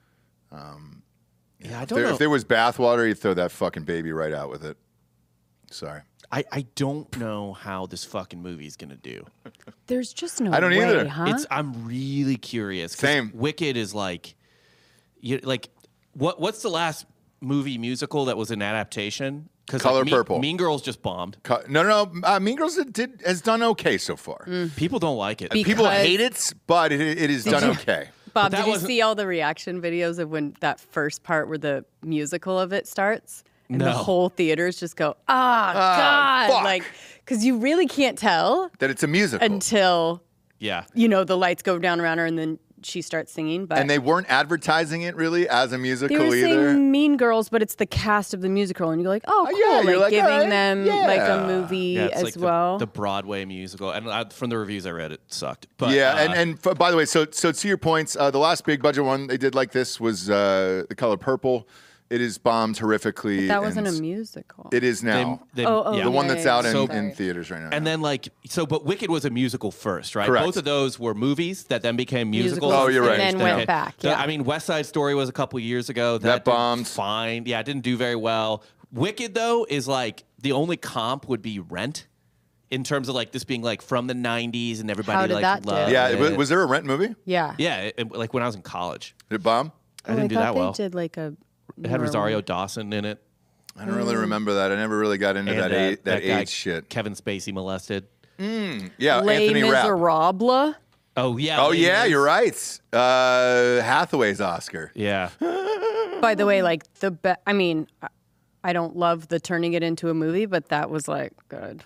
yeah, I If don't there, know. if there was bathwater, he'd throw that fucking baby right out with it. Sorry. I, I don't know how this fucking movie is gonna do. There's just no I don't way, either. huh? It's I'm really curious. 'cause Same. Wicked is like, you like, what what's the last movie musical that was an adaptation? Because Color like, mean, Purple. Mean Girls just bombed. Co- No, no, no. Uh, Mean Girls did, did, has done okay so far. People don't like it. Be- People Because- hate it, but it, it is done you- okay. Bob, that did you wasn't- see all the reaction videos of when that first part where the musical of it starts? And the No. whole theaters just go, ah, God. fuck. Like, because you really can't tell That it's a musical. until, yeah. you know, the lights go down around her and then she starts singing. But And they weren't advertising it really as a musical they were either. saying Mean Girls, but it's the cast of the musical. And you're like, oh, cool. yeah, you're like, like, giving all right, them like yeah. a movie Yeah, it's as like the- well. The, Broadway musical, and I, from the reviews I read, it sucked. But yeah, uh, and, and f- by the way, so so to your points, uh, the last big budget one they did like this was uh, The Color Purple. It is bombed horrifically. that wasn't a and musical. It is they, now. they, Oh, oh, yeah. the one yeah, that's yeah, out in, So- in theaters right now. And then like so, but Wicked was a musical first, right? Correct. Both of those were movies that then became musicals. Musicals Oh, you're right. And then Yeah. went back. So, Yeah. I mean, West Side Story was a couple years ago. That, That did bombed. Fine. Yeah, it didn't do very well. Wicked though is like the only comp would be Rent, in terms of like this being like from the nineties and everybody How did like that do? loved yeah, it. was, was there a Rent movie? yeah. yeah, it, it- like when I was in college, Did it bomb? I Oh, didn't do thought that they well. did like a. It had Rosario Dawson in it. I don't really remember that. I never really got into And that uh, age, that, guy, age shit. Kevin Spacey molested. Yeah, Les Anthony Rapp. Miserables. Oh yeah. Oh Les yeah, Mis. you're right. Uh, Hathaway's Oscar. Yeah. By the way, like the be- I mean, I- I don't love the turning it into a movie, but that was like good,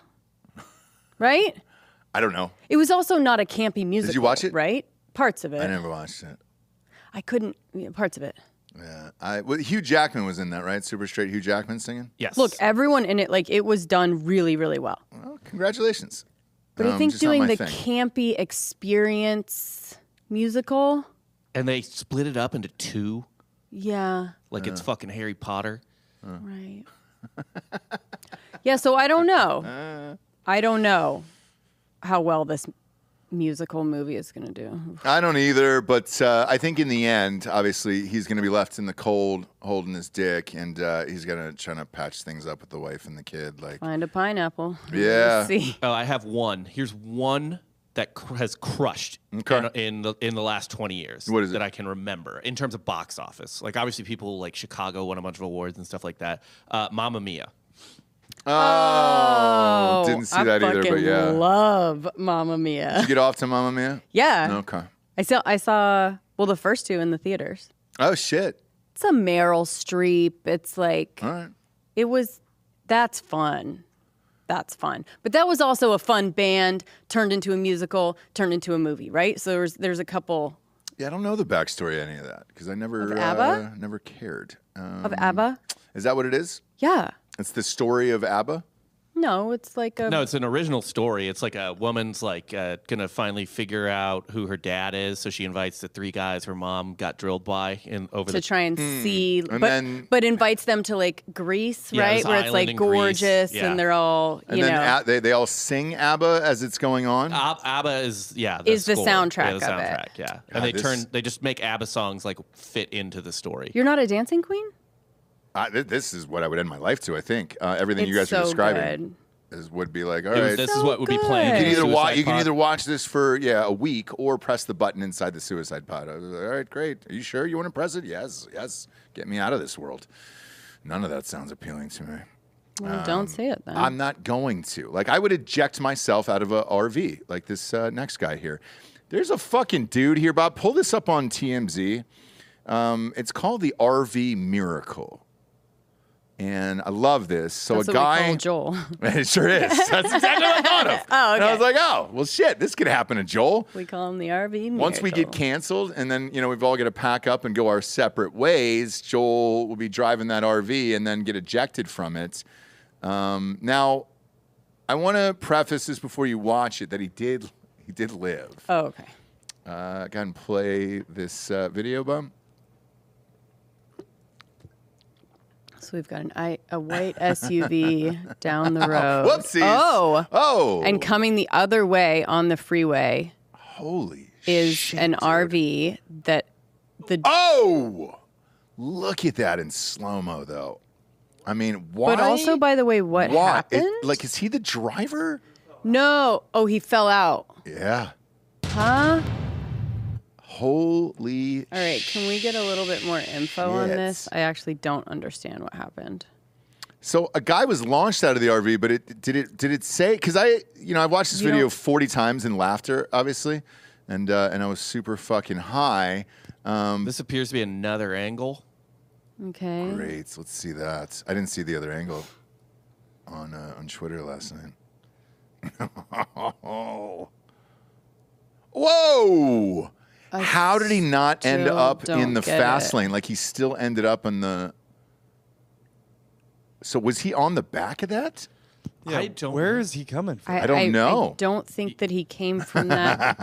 right? I don't know. It was also not a campy musical. watch it? Right? Parts of it. I never watched it. I couldn't. Yeah, parts of it. Yeah, I well, Hugh Jackman was in that, right? Super straight Hugh Jackman singing. Yes. Look, everyone in it, like it was done really, really well. Well, congratulations. But I Um, think just not doing my the thing. campy experience musical, And they split it up into two, yeah, like it's fucking Harry Potter. right. Yeah, so I don't know. I don't know how well this musical movie is going to do. I don't either, but uh, I think in the end, obviously, he's going to be left in the cold holding his dick, and uh, he's going to try to patch things up with the wife and the kid. Like, Find a pineapple. Yeah. We'll see. Oh, I have one. Here's one that cr- has crushed Okay. in, in the in the last twenty years. What is it? that I can remember in terms of box office? Like obviously, people like Chicago won a bunch of awards and stuff like that. Uh, Mamma Mia. oh, didn't see I that either, but fucking yeah. love Mamma Mia. Did you get off to Mamma Mia? Yeah. Okay. I saw I saw well the first two in the theaters. Oh shit! It's a Meryl Streep. It's like All right. it was that's fun. That's fun. But that was also a fun band turned into a musical, turned into a movie, right? So there's there's a couple Yeah, I don't know the backstory of any of that because I never, Of ABBA? uh, never cared. Um, of ABBA. is that what it is? Yeah. It's the story of ABBA. No, it's like a No, it's an original story. It's like a woman's like uh, gonna finally figure out who her dad is, so she invites the three guys her mom got drilled by in over to the. try and see And but then- but invites them to like Greece, Yeah, right? this Where it's island like in Greece. gorgeous Yeah. and they're all, And you then know. a- they they all sing ABBA as it's going on. Ab- ABBA is yeah Is the score. soundtrack yeah, the of it. soundtrack yeah, God, and they this- turn they just make ABBA songs like fit into the story. You're not a dancing queen? I, th- this is what I would end my life to. I think uh, everything you guys It's are so describing good. is would be like, all It was- right. this So is what would be good. playing. You in can the either watch. Suicide You can Pod. either watch this for yeah a week or press the button inside the suicide pod. I was like, all right, great. Are you sure you want to press it? Yes, yes. Get me out of this world. None of that sounds appealing to me. Well, don't say it then. I'm not going to. Like, I would eject myself out of a R V, like this uh, next guy here. There's a fucking dude here, Bob. Pull this up on T M Z. Um, it's called the R V Miracle. And I love this. So That's a what guy. we call Joel. It sure is. That's exactly what I thought of. Oh, And I okay. was like, oh, well, shit, this could happen to Joel. We call him the R V Once we get Miracle. canceled and then, you know, we've all got to pack up and go our separate ways, Joel will be driving that R V and then get ejected from it. Um, now, I want to preface this before you watch it that he did he did live. Oh, okay. Uh, go ahead and play this uh, video, Bum. So we've got an I, a white S U V down the road. Whoopsies. Oh. Oh. And coming the other way on the freeway Holy is shit, an dude. R V that the Oh! Look at that in slow-mo, though. I mean, why? But also, by the way, what why? happened? It- like, is he the driver? No. Oh, he fell out. Yeah. Huh? Holy All right. Can we get a little bit more info on shit. this? I actually don't understand what happened. So a guy was launched out of the R V, but it did it did it say? Because I, you know, I've watched this You video don't- forty times in laughter, obviously, and uh, and I was super fucking high. Um, This appears to be another angle. Okay. great, let's see that. I didn't see the other angle on uh, on Twitter last night. Whoa! I How did he not end still up in don't the get fast it. lane? Like he still ended up in the. So was he on the back of that? Yeah, I don't Where know. is he coming from? I don't know. I don't think that he came from that.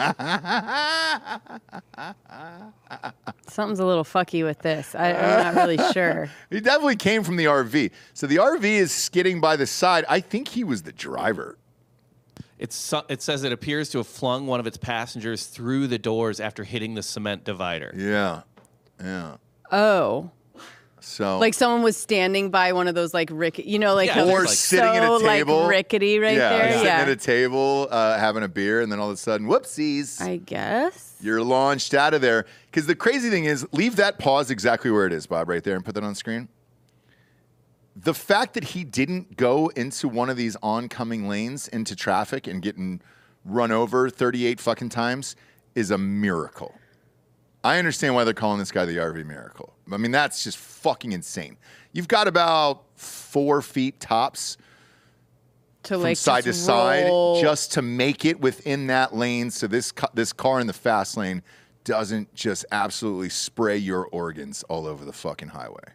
Something's a little fucky with this. I, I'm not really sure. He definitely came from the R V. So the R V is skidding by the side. I think he was the driver. It's so- it says it appears to have flung one of its passengers through the doors after hitting the cement divider. Yeah. Yeah. Oh. So Like someone was standing by one of those like rick, you know, like Yeah, those or like sitting at a so, table. like rickety right yeah, there. sitting Yeah, at a table uh, having a beer, and then all of a sudden, whoopsies. I guess. You're launched out of there. Because the crazy thing is, leave that pause exactly where it is, Bob, right there, and put that on screen. The fact that he didn't go into one of these oncoming lanes into traffic and getting run over thirty-eight fucking times is a miracle. I understand why they're calling this guy the R V Miracle. I mean, that's just fucking insane. You've got about four feet tops To from like side to just side roll- just to make it within that lane so this ca- this car in the fast lane doesn't just absolutely spray your organs all over the fucking highway.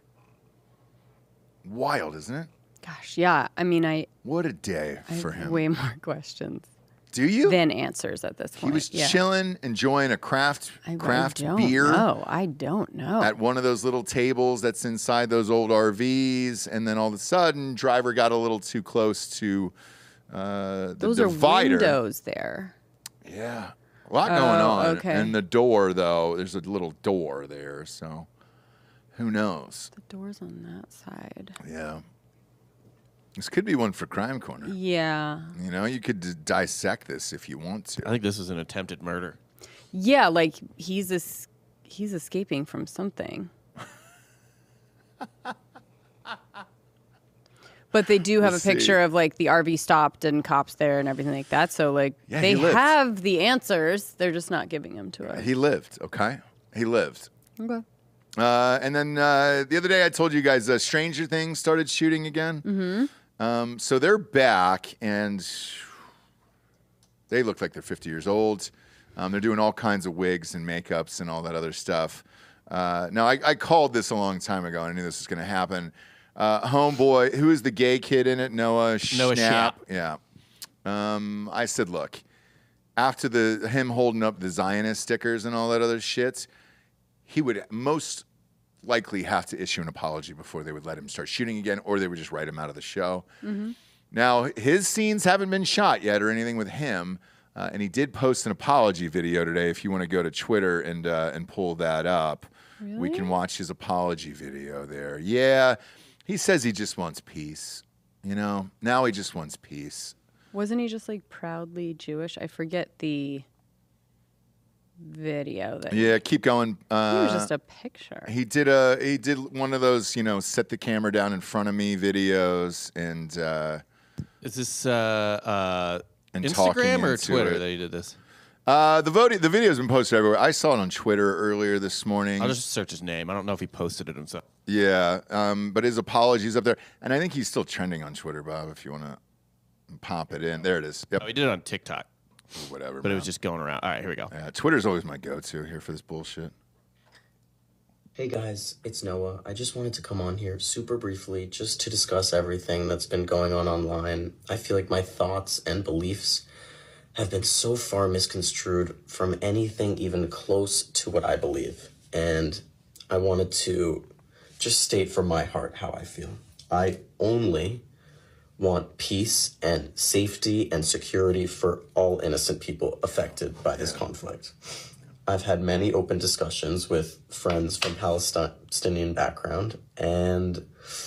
Wild, isn't it? Gosh, yeah. I mean, I, What a day I for have him. way more questions. Do you? than answers at this He point. was yeah. chilling, enjoying a craft I, craft I don't beer know. I don't know. at one of those little tables that's inside those old R Vs, and then all of a sudden, driver got a little too close to uh, the Those divider. are windows there. Yeah, a lot going Oh, on. okay. And the door, though, there's a little door there, so who knows? The door's on that side. Yeah. This could be one for Crime Corner. Yeah. You know, you could d- dissect this if you want to. I think this is an attempted murder. Yeah, like he's es- he's escaping from something. But they do have Let's a picture see. of like the R V stopped and cops there and everything like that. So like Yeah, they he lived. have the answers. They're just not giving them to us. He lived, okay? He lived. Okay. Uh, and then uh, the other day I told you guys uh, Stranger Things started shooting again. Mm-hmm. Um, so they're back, and they look like they're fifty years old. Um, they're doing all kinds of wigs and makeups and all that other stuff. Uh, now, I, I called this a long time ago, and I knew this was going to happen. Uh, homeboy, who is the gay kid in it? Noah Schnapp. Noah Schnapp. Yeah. Um, I said, look, after the him holding up the Zionist stickers and all that other shit, he would most likely have to issue an apology before they would let him start shooting again, or they would just write him out of the show. Mm-hmm. Now, his scenes haven't been shot yet or anything with him, uh, and he did post an apology video today. If you want to go to Twitter and uh, and pull that up, we Really? can watch his apology video there. Yeah, he says he just wants peace. You know, now he just wants peace. Wasn't he just like proudly Jewish? I forget the video that Yeah, keep going. Uh, he was just a picture. He did a he did one of those, you know, set the camera down in front of me videos, and uh, Is this uh, uh, And talking Instagram or into Twitter it. that he did this? uh, the vote the video's been posted everywhere. I saw it on Twitter earlier this morning. I'll just search his name. I don't know if he posted it himself. Yeah, um, but his apologies up there, and I think he's still trending on Twitter, Bob. If you want to pop it in, there it is. Yep, Oh, he did it on TikTok, whatever. but it man. was just going around. All right, here we go. Yeah, Twitter's always my go-to here for this bullshit. Hey guys, it's Noah. I just wanted to come on here super briefly just to discuss everything that's been going on online. I feel like my thoughts and beliefs have been so far misconstrued from anything even close to what I believe. And I wanted to just state from my heart how I feel. I only want peace and safety and security for all innocent people affected by this conflict. I've had many open discussions with friends from Palestinian background, and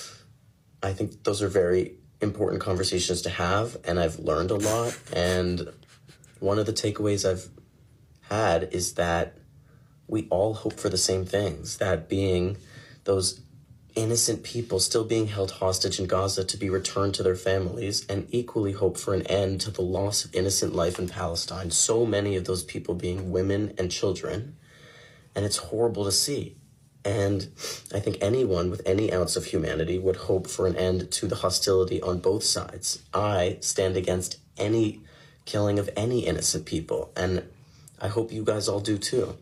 I think those are very important conversations to have, and I've learned a lot. And one of the takeaways I've had is that we all hope for the same things, that being those innocent people still being held hostage in Gaza to be returned to their families, and equally hope for an end to the loss of innocent life in Palestine, so many of those people being women and children. And it's horrible to see. And I think anyone with any ounce of humanity would hope for an end to the hostility on both sides. I stand against any killing of any innocent people, and I hope you guys all do too.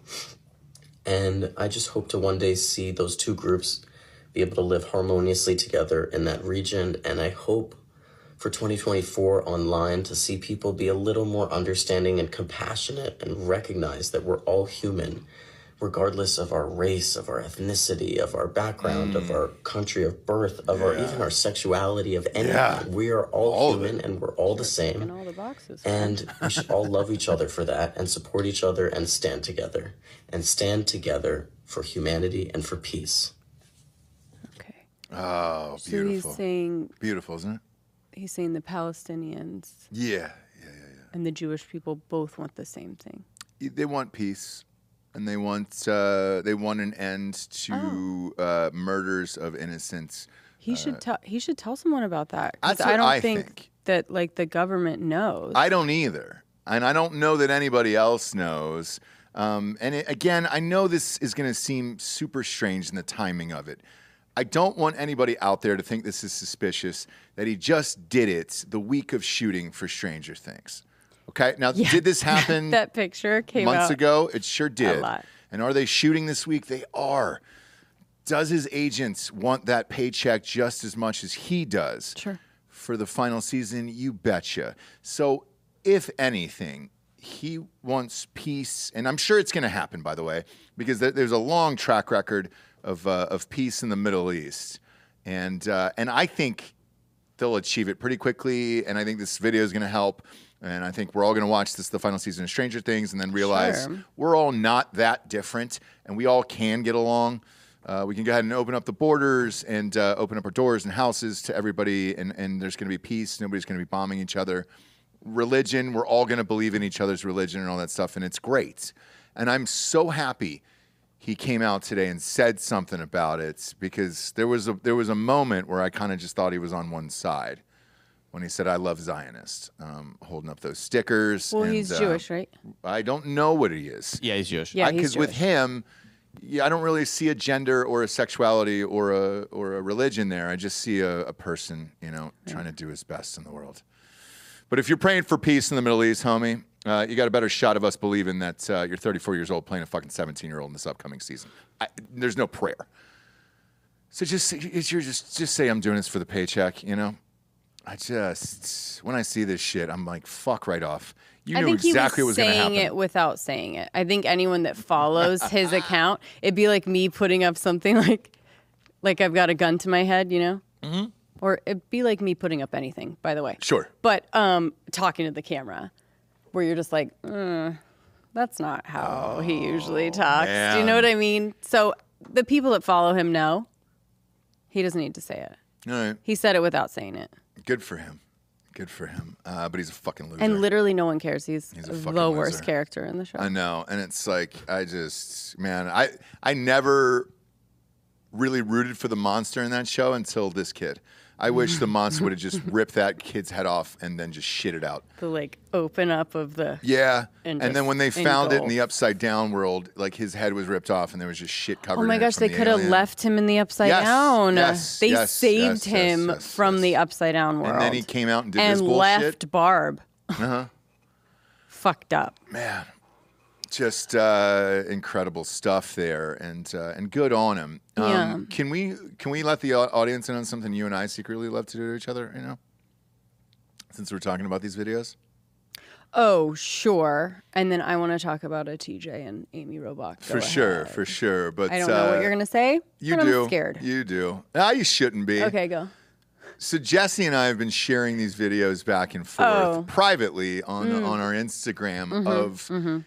And I just hope to one day see those two groups be able to live harmoniously together in that region. And I hope for twenty twenty-four online to see people be a little more understanding and compassionate and recognize that we're all human, regardless of our race, of our ethnicity, of our background, mm. of our country of birth, of yeah. our even our sexuality, of anything. Yeah. We are all, all human and we're all the same. In all the boxes. And we should all love each other for that and support each other and stand together. And stand together for humanity and for peace. Okay. Oh, So beautiful. he's saying Beautiful, isn't it? he's saying the Palestinians Yeah, yeah, yeah, yeah. and the Jewish people both want the same thing. They want peace, and they want uh, they want an end to Oh. uh, murders of innocents. He should tell he should tell someone about that. 'Cause That's I what don't I think, think. that like the government knows. I don't either, and I don't know that anybody else knows. Um, and it, again, I know this is going to seem super strange in the timing of it. I don't want anybody out there to think this is suspicious that he just did it the week of shooting for Stranger Things. Okay, now Yeah. did this happen that picture came months out ago? It sure did. lot. And are they shooting this week? They are. Does his agents want that paycheck just as much as he does? Sure. For the final season? You betcha. So if anything, he wants peace, and I'm sure it's going to happen, by the way, because there, there's a long track record of uh, of peace in the Middle East, and uh, and I think they'll achieve it pretty quickly, and I think this video is going to help, and I think we're all going to watch this, the final season of Stranger Things, and then realize Sure. we're all not that different, and we all can get along. Uh, we can go ahead and open up the borders and uh, open up our doors and houses to everybody, and, and there's going to be peace. Nobody's going to be bombing each other. Religion, we're all going to believe in each other's religion and all that stuff, and it's great. And I'm so happy he came out today and said something about it, because there was a, there was a moment where I kind of just thought he was on one side when he said, I love Zionists, um, holding up those stickers. Well, and, he's uh, Jewish, right? I don't know what he is. Yeah, he's Jewish. Yeah, he's Because with Jewish. him, yeah, I don't really see a gender or a sexuality or a or a religion there. I just see a, a person, you know, trying to do his best in the world. But if you're praying for peace in the Middle East, homie, uh, you got a better shot of us believing that uh, you're thirty-four years old playing a fucking seventeen-year-old in this upcoming season. I, there's no prayer. So just it's your just just say I'm doing this for the paycheck, you know. I just when I see this shit, I'm like, fuck right off. You I knew think exactly he what was was going to saying happen. it without saying it. I think anyone that follows his account, it'd be like me putting up something like, like I've got a gun to my head, you know, mm-hmm. or it'd be like me putting up anything. By the way, Sure. but um, talking to the camera, where you're just like, mm, that's not how he usually talks. Do you man. know what I mean? So the people that follow him know he doesn't need to say it. All right. He said it without saying it. Good for him. Good for him. Uh, but he's a fucking loser. And literally no one cares. He's, He's a the fucking worst loser. character in the show. I know. And it's like, I just, man, I, I never really rooted for the monster in that show until this kid. I wish the monster would have just ripped that kid's head off and then just shit it out. The like open up of the Yeah. And And, then just when they found it in the engulf. upside down world, like his head was ripped off and there was just shit covered Oh my in it gosh, from they the could have alien. left him in the upside Yes, down. yes, they yes, saved yes, him yes, yes, from yes. the upside down world. And then he came out and did and this bullshit. left Barb. Uh-huh. Fucked up. Man, just uh, incredible stuff there, and uh, and good on him. Um, Yeah. Can we can we let the au- audience in on something you and I secretly love to do to each other? You know, since we're talking about these videos. Oh, sure. And then I want to talk about a T J and Amy Robach. Go For sure, ahead. for sure. But I don't know uh, what you're going to say. You but do. I'm scared. You do. Ah, you shouldn't be. Okay, go. So Jesse and I have been sharing these videos back and forth Oh. Mm. privately on on our Instagram Mm-hmm. of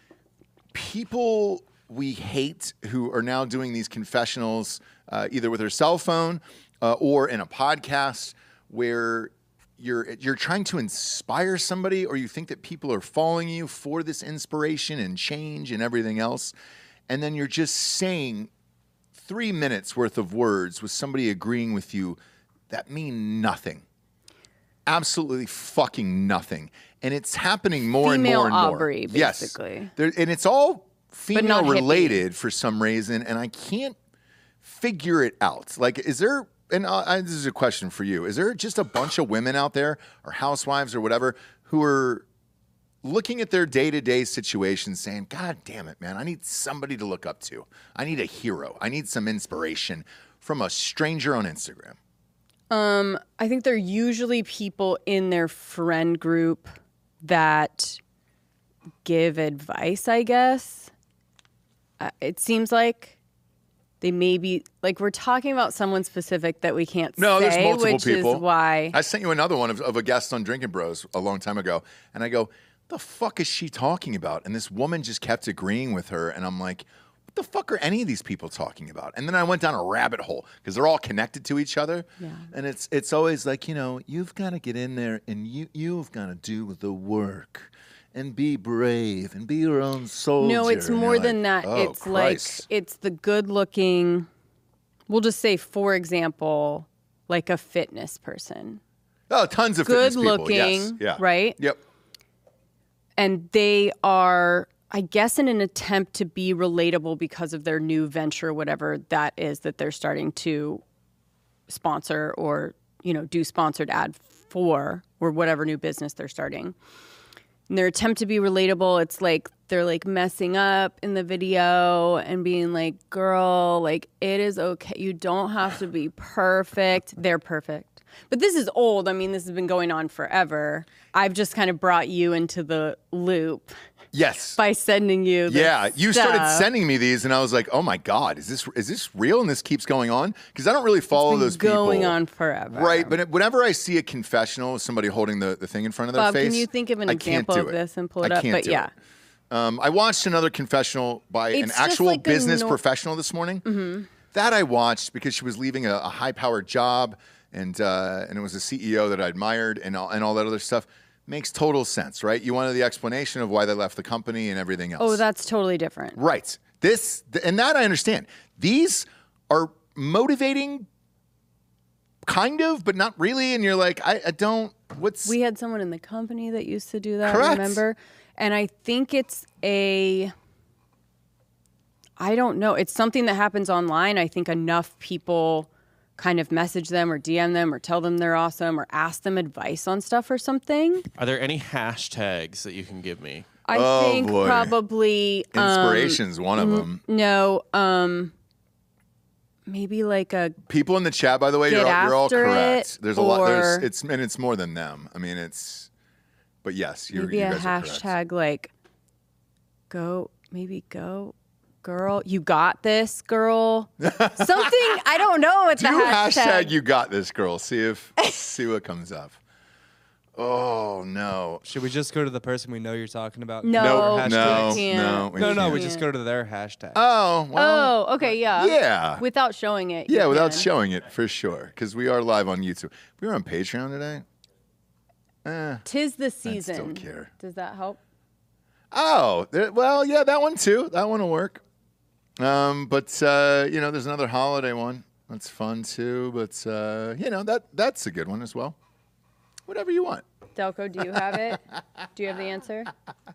people we hate who are now doing these confessionals uh, either with their cell phone uh, or in a podcast where you're you're trying to inspire somebody, or you think that people are following you for this inspiration and change and everything else, and then you're just saying three minutes worth of words with somebody agreeing with you that mean nothing. Absolutely fucking nothing. And it's happening more Female and more and more. Aubrey, Yes. basically. There, and it's all female not hippie. related for some reason, and I can't figure it out. Like, is there, and uh, I, this is a question for you, is there just a bunch of women out there, or housewives or whatever, who are looking at their day-to-day situation saying, God damn it, man, I need somebody to look up to. I need a hero. I need some inspiration from a stranger on Instagram. Um, I think they're usually people in their friend group that give advice, I guess. Uh, it seems like they may be, like we're talking about someone specific that we can't No, say, there's multiple which people. is why. I sent you another one of, of a guest on Drinking Bros a long time ago, and I go, the fuck is she talking about? And this woman just kept agreeing with her, and I'm like, what the fuck are any of these people talking about? And then I went down a rabbit hole because they're all connected to each other. Yeah. And it's it's always like, you know, you've got to get in there and you you've got to do the work and be brave and be your own soldier. No, it's And you're more like, than that. oh, it's Christ. like it's the good looking, we'll just say, for example, like a fitness person. oh, tons of Good fitness people. Yes. looking, Yeah. right? Yep. And they are, I guess, in an attempt to be relatable because of their new venture, whatever that is that they're starting to sponsor or, you know, do sponsored ad for, or whatever new business they're starting. And their attempt to be relatable, it's like they're like messing up in the video and being like, girl, like it is okay. You don't have to be perfect. They're perfect. But this is old. I mean, this has been going on forever. I've just kind of brought you into the loop Yes. by sending you this Yeah, you started stuff. sending me these, and I was like, "Oh my god, is this is this real?" And this keeps going on because I don't really follow It's been those people. going on forever. Right, but it- whenever I see a confessional with somebody holding the, the thing in front of their Bob, face, can you think of an I can't example do of it. this and pull it I up? can't But do yeah. it. Um, I watched another confessional by an It's just actual like a business nor- professional this morning. Mm-hmm. That I watched because she was leaving a, a high-powered job, and uh, and it was a C E O that I admired, and all, and all that other stuff. Makes total sense, right? You wanted the explanation of why they left the company and everything else. Oh, that's totally different. Right. This th- and that I understand. These are motivating, kind of, but not really. And you're like, I, I don't. What's We had someone in the company that used to do that, Correct. remember? And I think it's a, I don't know. It's something that happens online. I think enough people kind of message them or D M them or tell them they're awesome or ask them advice on stuff or something. Are there any hashtags that you can give me? I Oh, think boy. probably um, inspiration's one of them. no, um, maybe like a People in the chat, by the way, Get you're all, you're all after correct. it, There's a lot. There's or- it's and it's more than them. I mean, it's. But yes, you're, maybe you a guys are correct. hashtag like go maybe go girl, you got this, girl. Something I don't know what Do the hashtag. hashtag. You got this, girl. See if see what comes up. Oh no. Should we just go to the person we know you're talking about? No, No, Hashtag? no, we can't. no, we No, no, we can't. just go to their hashtag. Oh well. Oh, okay, yeah. Yeah. Without showing it. you Yeah, without can. showing it for sure, because we are live on YouTube. We were on Patreon today. Eh. Tis the still season. care. Does that help? Oh, there, well, yeah, that one too. That one will work. Um, but uh, you know, there's another holiday one that's fun too. But uh, you know, that that's a good one as well. Whatever you want. Delco, do you have it? Do you have the answer?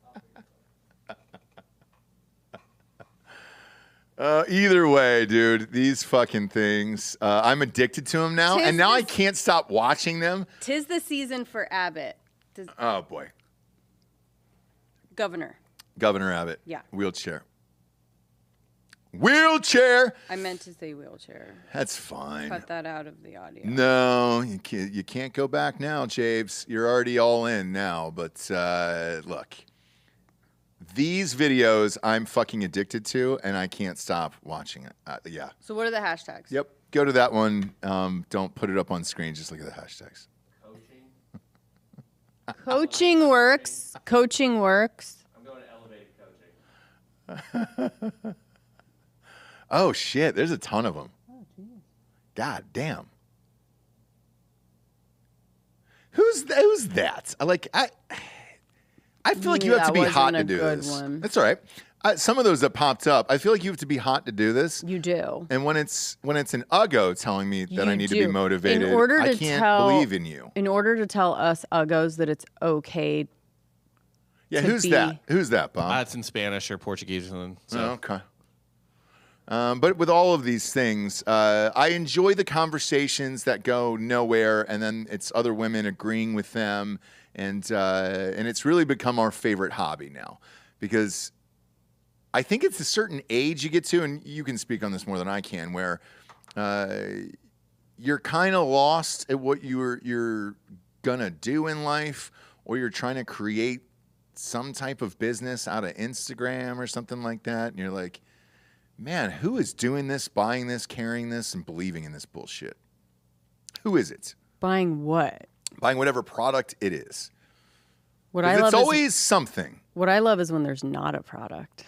Uh, either way, dude, these fucking things. Uh, I'm addicted to them now, Tis and now I the- can't stop watching them. Tis the season for Abbott. Does, Oh boy, Governor. Governor Abbott. Yeah. Wheelchair. Wheelchair. I meant to say wheelchair. That's fine. Cut that out of the audio. No, you can't. You can't go back now, Javes. You're already all in now. But uh, look, these videos I'm fucking addicted to, and I can't stop watching it. Uh, yeah. So what are the hashtags? Yep. Go to that one. Um, don't put it up on screen. Just look at the hashtags. Coaching works. Coaching works. I'm going to elevated coaching. Oh shit! There's a ton of them. God damn. Who's th- who's that? I like I. I feel like you Maybe have to that be hot to wasn't a do good this. one. That's all right. Uh, some of those that popped up, I feel like you have to be hot to do this. You do. And when it's when it's an uggo telling me that I You need to do. be motivated, In order I to can't tell- believe in you. In order to tell us uggos that it's okay. Yeah, to who's be- that? Who's that, Bob? Uh, it's in Spanish or Portuguese or something. So. Oh, okay. Um, but with all of these things, uh, I enjoy the conversations that go nowhere, and then it's other women agreeing with them, and uh, and it's really become our favorite hobby now, because I think it's a certain age you get to, and you can speak on this more than I can, where uh, you're kind of lost at what you're you're gonna do in life, or you're trying to create some type of business out of Instagram or something like that, and you're like, man, who is doing this, buying this, carrying this, and believing in this bullshit? Who is it? Buying what? Buying whatever product it is. What 'Cause I love it's is always something. what I love is when there's not a product.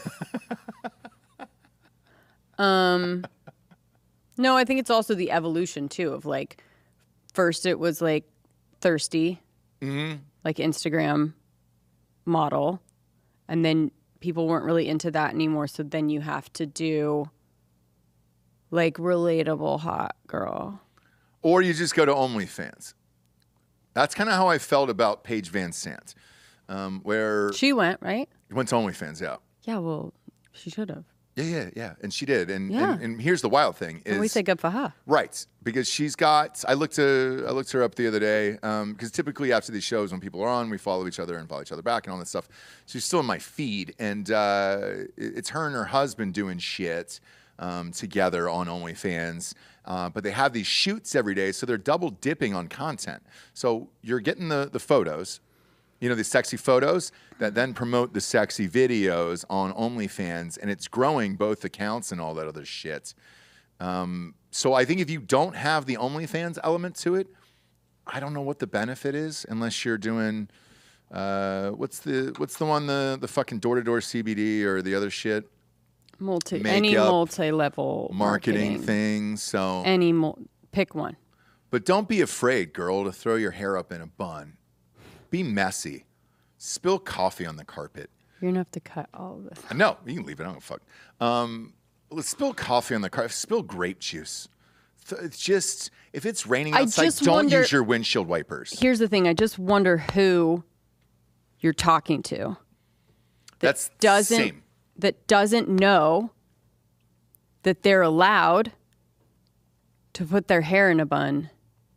um, no, I think it's also the evolution too of like, first it was like thirsty, Mm-hmm. like Instagram model, and then people weren't really into that anymore. So then you have to do like relatable hot girl. Or you just go to OnlyFans. That's kind of how I felt about Paige Van Sant, um, where She went, right? she went to OnlyFans, yeah. Yeah, well, she should have. Yeah, yeah, yeah. And she did. And, Yeah. and, and here's the wild thing is And we say good for her. right, because she's got. I looked to I looked her up the other day because typically after these shows, when people are on, we follow each other and follow each other back and all that stuff. She's still in my feed, and uh, it- it's her and her husband doing shit um, together on OnlyFans. Uh, but they have these shoots every day, so they're double dipping on content. So you're getting the, the photos, you know, the sexy photos that then promote the sexy videos on OnlyFans, and it's growing both accounts and all that other shit. Um, so I think if you don't have the OnlyFans element to it, I don't know what the benefit is unless you're doing uh, what's the what's the one the the fucking door to door C B D or the other shit. Multi Makeup, any multi-level marketing, marketing things. So Any mul- pick one. But don't be afraid, girl, to throw your hair up in a bun. Be messy. Spill coffee on the carpet. You're gonna have to cut all of this. No, you can leave it. I don't give a fuck. Um, let's spill coffee on the carpet. Spill grape juice. Th- It's just, if it's raining I outside, just don't wonder- use your windshield wipers. Here's the thing. I just wonder who you're talking to. That's doesn't same. that doesn't know that they're allowed to put their hair in a bun.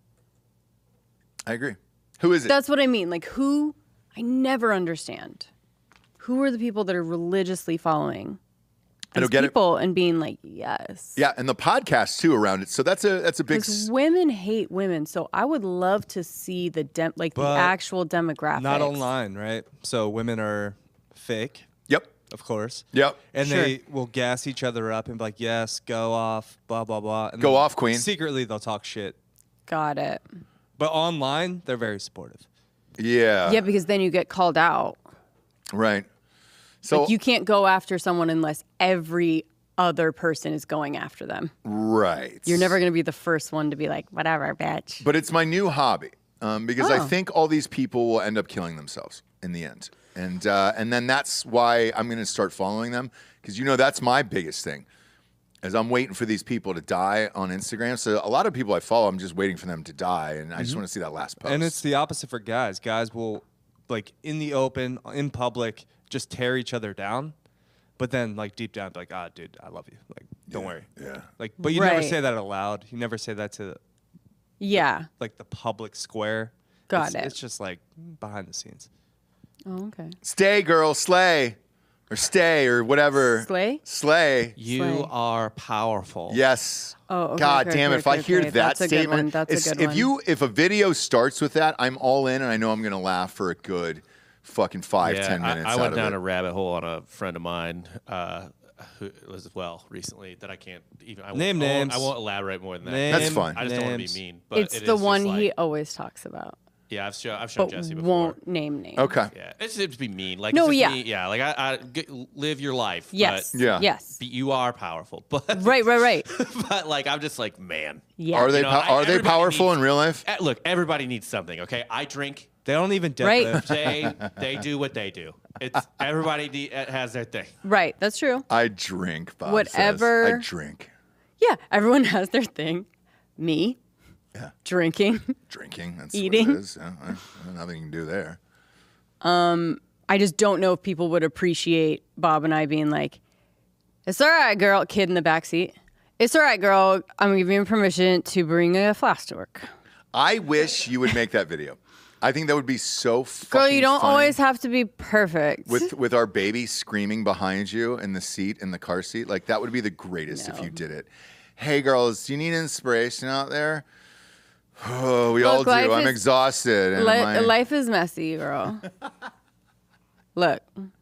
I agree. Who is it? That's what I mean. Like who I never understand. Who are the people that are religiously following I these don't get it. people and being like, yes. Yeah, and the podcast too around it. So that's a that's a big. Because s- women hate women, so I would love to see the dem- like But the actual demographics. Not online, right? So women are fake, Yep. of course. Yep. And Sure. they will gas each other up and be like, yes, go off, blah, blah, blah. And Go then off, queen. Secretly, they'll talk shit. Got it. But online, they're very supportive. Yeah. yeah, because then you get called out. Right. So Like you can't go after someone unless every other person is going after them. right. You're never going to be the first one to be like, whatever, bitch. But it's my new hobby um, because I Oh. think all these people will end up killing themselves in the end, and uh, and then that's why I'm going to start following them because you know that's my biggest thing, is I'm waiting for these people to die on Instagram. So a lot of people I follow, I'm just waiting for them to die, and I just want to see that last post. And it's the opposite for guys. Guys will, like, in the open, in public, just tear each other down. But then, like, deep down, be like, ah, dude, I love you. Like, don't worry. yeah. Like, but you never Right. say that aloud. You never say that to, Yeah. like, the public square. Got it's, it. It's just, like, behind the scenes. Oh, okay. Stay, girl, slay, or stay, or whatever. Slay? Slay. You Slay. are powerful. Yes. Oh, okay, God okay, damn it! okay, If I okay, hear okay. that That's a good statement, one. That's a it's- good if one. you if a video starts with that, I'm all in, and I know I'm gonna laugh for a good fucking five Yeah, ten I- minutes. I, out went of down it. a rabbit hole on a friend of mine uh, who was well recently that I can't even I Name won't, I won't- names. I won't elaborate more than that. Name That's fine. I just don't want to names. be mean. But It's it the is just one he like- always talks about, Yeah, I've shown I've shown but Jesse before. won't name names. Okay. Yeah, it's just to be mean. Like No, it's just yeah. me- yeah. Like I, I get, live your life. Yes. But Yeah. Yes. be- you are powerful, but Right, right, right. but like I'm just like man. Yeah. Are they You know, pow- I- are they everybody powerful needs- in real life? Eh, Look, everybody needs something. Okay, I drink. They don't even Right. deadlift. They they do what they do. It's everybody de- has their thing. Right. That's true. I drink. Bob Whatever- says. I drink. Yeah. Everyone has their thing. Me. Yeah. Drinking. Drinking. That's Eating. What it is. Yeah, I- nothing you can do there. I just don't know if people would appreciate Bob and I being like, it's all right, girl, kid in the backseat. It's all right, girl. I'm giving you permission to bring a flask to work. I wish you would make that video. I think that would be so fucking Girl, you don't funny. always have to be perfect. with with our baby screaming behind you in the seat in the car seat. Like that would be the greatest if No. you did it. Hey girls, do you need inspiration out there? Oh, we all Look, do. life I'm is- exhausted. And Li- my- life is messy, girl. Look.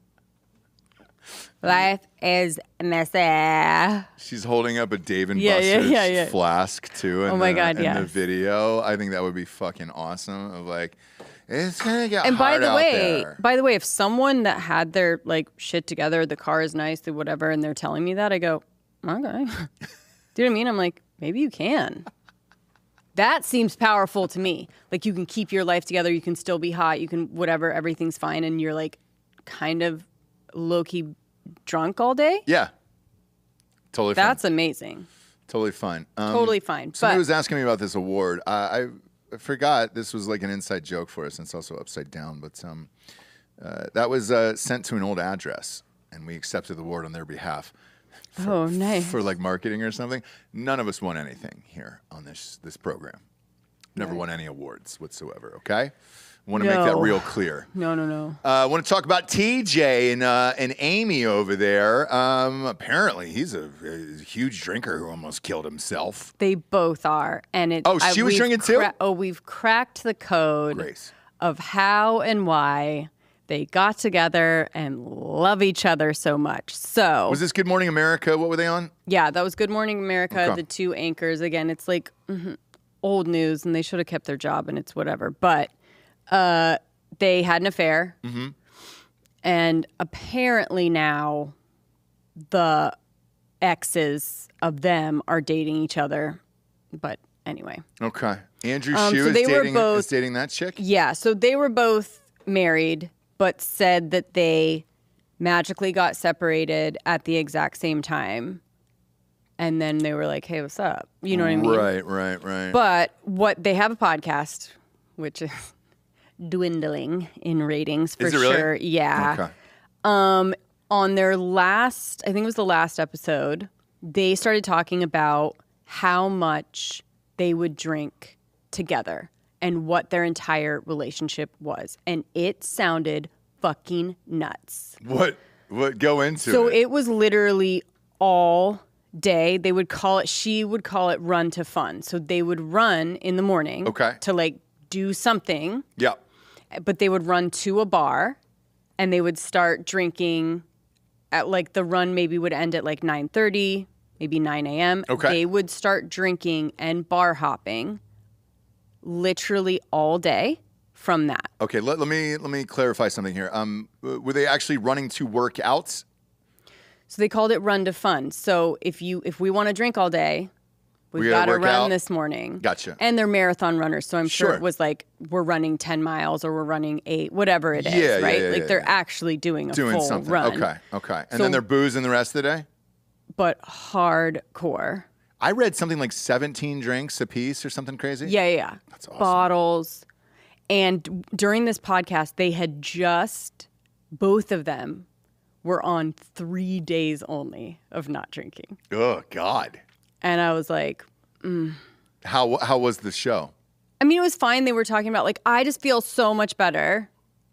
Life is messy. She's holding up a Dave and Yeah, yeah, Buster's yeah, yeah. flask too. In Oh my the, God, in the yes. video, I think that would be fucking awesome. Of like, it's gonna get And by hard the out way, there. by the way, if someone that had their like shit together, the car is nice, the whatever, and they're telling me that, I go, okay. Do you know what I mean? I'm like, maybe you can. That seems powerful to me. Like you can keep your life together, you can still be hot, you can whatever, everything's fine, and you're like kind of low key drunk all day. Yeah, totally. That's fine. amazing. Totally fine. Um, Totally fine. Somebody But was asking me about this award. I, I forgot this was like an inside joke for us, and it's also upside down. But um, uh, that was uh, sent to an old address, and we accepted the award on their behalf. For, Oh, nice. For like marketing or something. None of us won anything here on this this program. Never Right. won any awards whatsoever. Okay. Want to make that No. real clear. No, no, no. I uh, want to talk about T J and uh, and Amy over there. Um, apparently, he's a, a huge drinker who almost killed himself. They both are, and it. Oh, she was we've drinking too? cra- oh, we've cracked the code Grace. of how and why they got together and love each other so much. So Was this Good Morning America? What were they on? yeah, that was Good Morning America. Okay. The two anchors again. It's like mhm, old news, and they should have kept their job, and it's whatever. But uh, they had an affair, Mm-hmm. and apparently now the exes of them are dating each other. But anyway, Okay. Andrew Um, Shue so is, they were dating, both- is dating that chick? yeah. So they were both married, but said that they magically got separated at the exact same time. And then they were like, hey, what's up? You know what I mean? Right, right, right. But what they have a podcast, which is dwindling in ratings for Is it really? sure. Yeah. Okay. On their last, I think it was the last episode, they started talking about how much they would drink together and what their entire relationship was. And it sounded fucking nuts. What? What? Go into So it. it was literally all day. They would call it, she would call it run to fun. So they would run in the morning Okay. to like do something, Yeah. but they would run to a bar and they would start drinking at like the run maybe would end at like nine thirty, maybe nine a.m. Okay. They would start drinking and bar hopping literally all day from that. Okay. Let, let me let me clarify something here. Um, w- were they actually running to work out? So they called it run to fun. So if you if we want to drink all day, we've We got gotta to work run out. this morning. Gotcha. And they're marathon runners, so I'm sure, Sure. it was like we're running ten miles or we're running eight, whatever it is, Yeah, yeah, right? yeah, like yeah, they're yeah. actually doing a Doing full something. run, Okay. Okay. And So- then they're boozing the rest of the day? but hardcore. I read something like seventeen drinks a piece or something crazy. Yeah, yeah, yeah. That's awesome. Bottles. And d- during this podcast, they had just both of them were on three days only of not drinking, Oh God. and I was like. How how was the show? I mean, it was fine. They were talking about, like, I just feel so much better.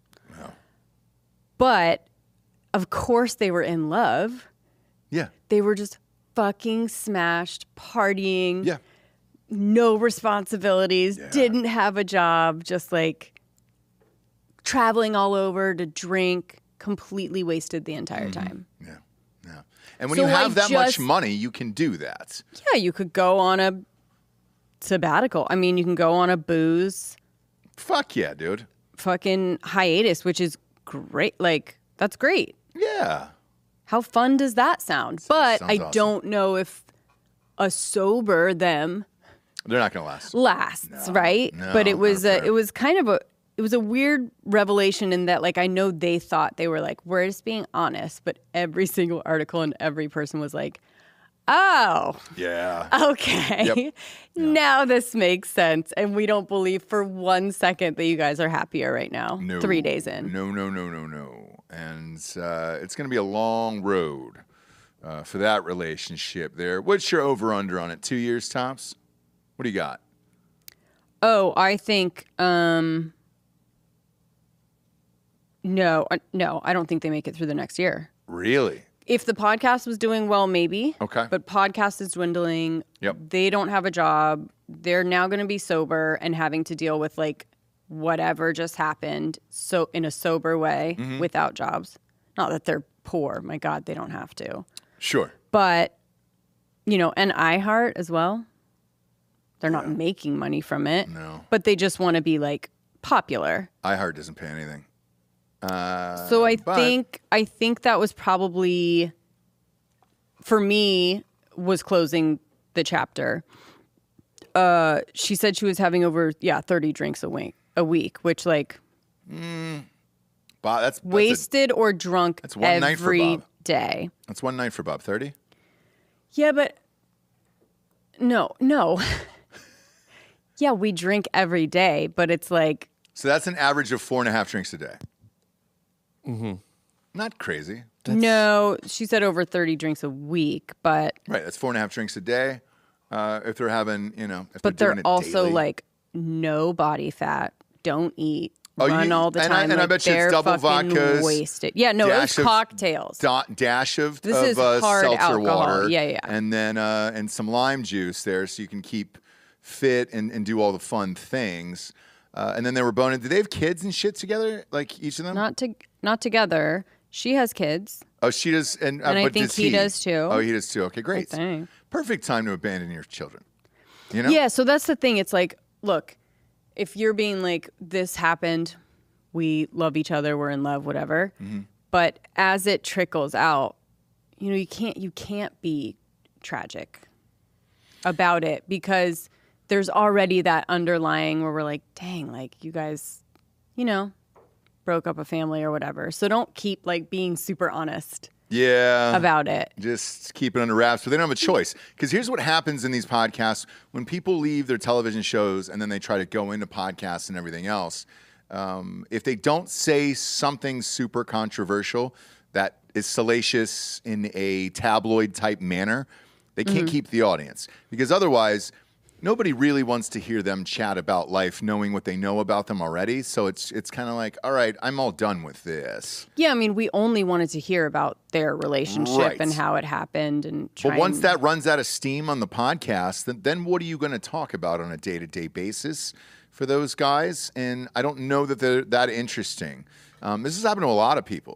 But, of course, they were in love. Yeah. They were just fucking smashed, partying, Yeah. no responsibilities, didn't have a job, just like traveling all over to drink, completely wasted the entire time. Yeah. Yeah. And when So you have I that much just- money, you can do that. Yeah, you could go on a sabbatical. I mean, you can go on a booze Fuck yeah, dude. fucking hiatus, which is great. Like, that's great. Yeah. How fun does that sound? But sounds I awesome. don't know if a sober them They're not gonna last. lasts, right? no, but it was not a, fair. it was kind of a it was a weird revelation in that, like, I know they thought they were like, we're just being honest, but every single article and every person was like, oh, Yeah. okay. Yep. Now this makes sense. And we don't believe for one second that you guys are happier right now, No. three days in. No, no, no, no, no. And uh, it's going to be a long road uh, for that relationship there. What's your over under on it? Two years tops? What do you got? Oh, I think, um, no, uh, no, I don't think they make it through the next year. Really? If the podcast was doing well, maybe. Okay. But podcast is dwindling. Yep. They don't have a job. They're now going to be sober and having to deal with like whatever just happened. So in a sober way, Mm-hmm. without jobs. Not that they're poor. My God, they don't have to. Sure. But you know, and iHeart as well. They're not making money from it. No. But they just want to be like popular. iHeart doesn't pay anything. Uh, So I but- think I think that was probably for me was closing the chapter. Uh, she said she was having over yeah thirty drinks a week a week, which like Bob, that's, that's, a- wasted or drunk that's one night for every Bob. day. that's one night for Bob. thirty? Yeah, but no, no. Yeah, we drink every day, but it's like So that's an average of four and a half drinks a day. Mm-hmm. Not crazy. no. She said over thirty drinks a week, but Right. That's four and a half drinks a day. Uh, if they're having, you know, if but they're, they're doing it also daily. like no body fat, don't eat, Oh, run you- all the and I- time. and I like, bet you it's they're double fucking vodkas, wasted. Yeah, no, it was dash of- cocktails. Da- dash of, This of is uh, hard seltzer alcohol. water. Yeah, yeah. And then uh, and some lime juice there so you can keep fit and, and do all the fun things. Uh, and then they were boning. Did they have kids and shit together? Like each of them? Not to not together. She has kids. Oh, she does. And, uh, And I but think does he does too. Oh, he does too. Okay, great. think. Perfect time to abandon your children. You know? Yeah, so that's the thing. It's like, look, if you're being like, this happened, we love each other, we're in love, whatever. Mm-hmm. But as it trickles out, you know, you can't you can't be tragic about it because there's already that underlying where we're like, dang, like you guys, you know, broke up a family or whatever. So don't keep like being super honest Yeah. about it. Just keep it under wraps, but they don't have a choice. Because here's what happens in these podcasts when people leave their television shows and then they try to go into podcasts and everything else. Um, if they don't say something super controversial that is salacious in a tabloid type manner, they can't keep the audience. Because otherwise, nobody really wants to hear them chat about life knowing what they know about them already. So it's it's kind of like, all right, I'm all done with this. Yeah, I mean, we only wanted to hear about their relationship Right. and how it happened and try But once and- that runs out of steam on the podcast, then, then what are you going to talk about on a day to day basis for those guys? And I don't know that they're that interesting. Um, this has happened to a lot of people.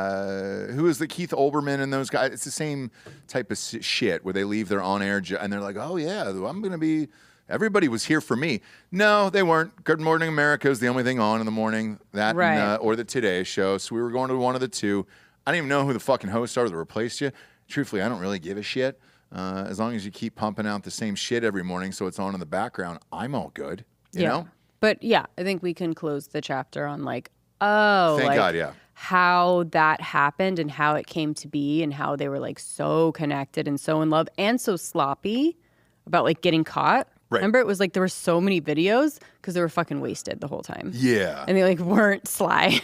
Uh, who is the Keith Olbermann and those guys? It's the same type of s- shit where they leave their on air jo- and they're like, oh, yeah, I'm going to be. Everybody was here for me. No, they weren't. Good Morning America is the only thing on in the morning, that Right. and, uh, or the Today Show. So we were going to one of the two. I don't even know who the fucking hosts are that replaced you. Truthfully, I don't really give a shit. Uh, as long as you keep pumping out the same shit every morning so it's on in the background, I'm all good. You yeah. know? But yeah, I think we can close the chapter on like, oh, Thank like God, yeah. how that happened and how it came to be and how they were like so connected and so in love and so sloppy about like getting caught. Right. Remember, it was like there were so many videos because they were fucking wasted the whole time. Yeah. And they like weren't sly.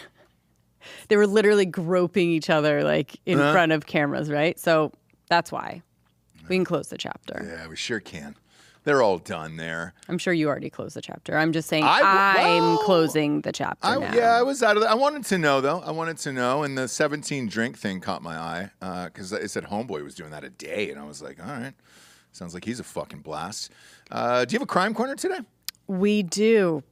They were literally groping each other like in Uh-huh. front of cameras, right? So that's why we can close the chapter. Yeah, we sure can. They're all done there. I'm sure you already closed the chapter. I'm just saying I w- I'm well, closing the chapter I, now. yeah, I was out of that. I wanted to know, though. I wanted to know. And the seventeen drink thing caught my eye because it said Homeboy was doing that a day. And I was like, all right. Sounds like he's a fucking blast. Uh, do you have a crime corner today? We do.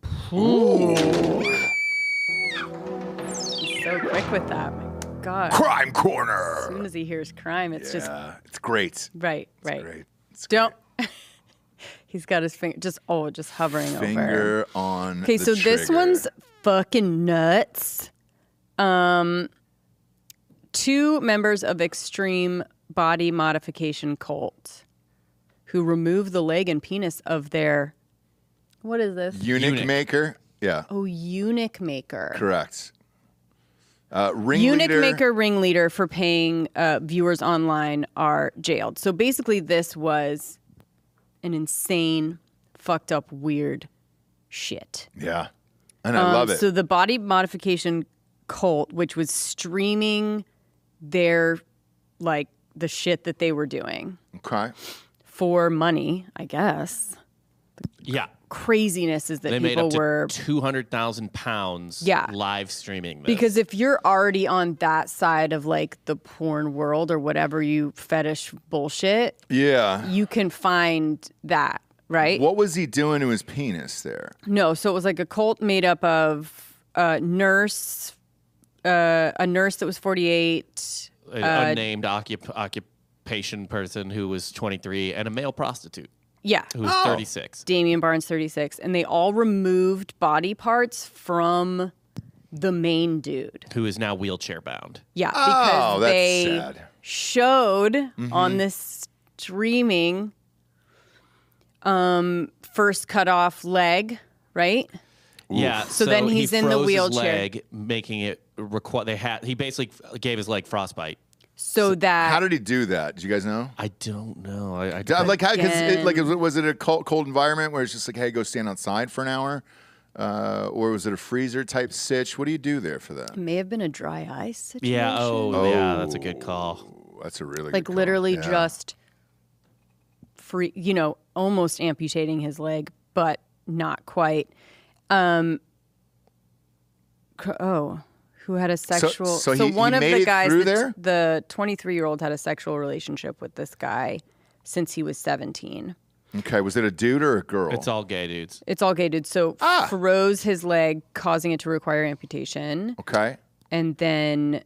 He's so quick with that. My God. Crime As corner. soon as he hears crime, it's just Yeah, it's great. right, right. Great. It's Don't. He's got his finger just oh, just hovering over. Finger on. Okay, the so this trigger. one's fucking nuts. Um, two members of extreme body modification cult who remove the leg and penis of their what is this? eunuch, Eunuch. maker. Yeah, Oh, eunuch maker. correct. Uh, Eunuch ringleader. maker ringleader for paying uh, viewers online are jailed. So basically, this was an insane, fucked up, weird shit. Yeah, and I love Um, it. So the body modification cult, which was streaming their like the shit that they were doing okay. for money, I guess. Yeah. Craziness is that They made people up to were two hundred thousand pounds Yeah. live streaming this. because if you're already on that side of like the porn world or whatever you fetish bullshit, Yeah. you can find that, right? What was he doing to his penis there? No, so it was like a cult made up of a nurse, uh, a nurse that was forty-eight. an uh, unnamed occup- occupation person who was twenty-three and a male prostitute Yeah. who was Oh. thirty-six. Damian Barnes, thirty-six, and they all removed body parts from the main dude. Who is now wheelchair bound. Yeah, because Oh, that's they sad. showed Mm-hmm. on this streaming um, first cut off leg, right? Yeah. So then he he's in the froze his wheelchair. leg, making it requ- They had. He basically f- gave his leg frostbite. So that How did he do that? Do you guys know? I don't know. I, I, Yeah, like, how, cause it, like, Again. was it a cold, cold environment where it's just like, hey, go stand outside for an hour, uh, or was it a freezer type sitch? What do you do there for that? may have been a dry ice situation. yeah. Oh, yeah. That's a good call. Ooh, that's a really like good call. literally Yeah. just free, you know, almost amputating his leg, but not quite. Um, c- oh, who had a sexual. so he- one he of made the it guys, through the, there? the twenty-three-year-old had a sexual relationship with this guy since he was seventeen. Okay, was it a dude or a girl? It's all gay dudes. It's all gay, dude. So Ah. froze his leg, causing it to require amputation, Okay. and then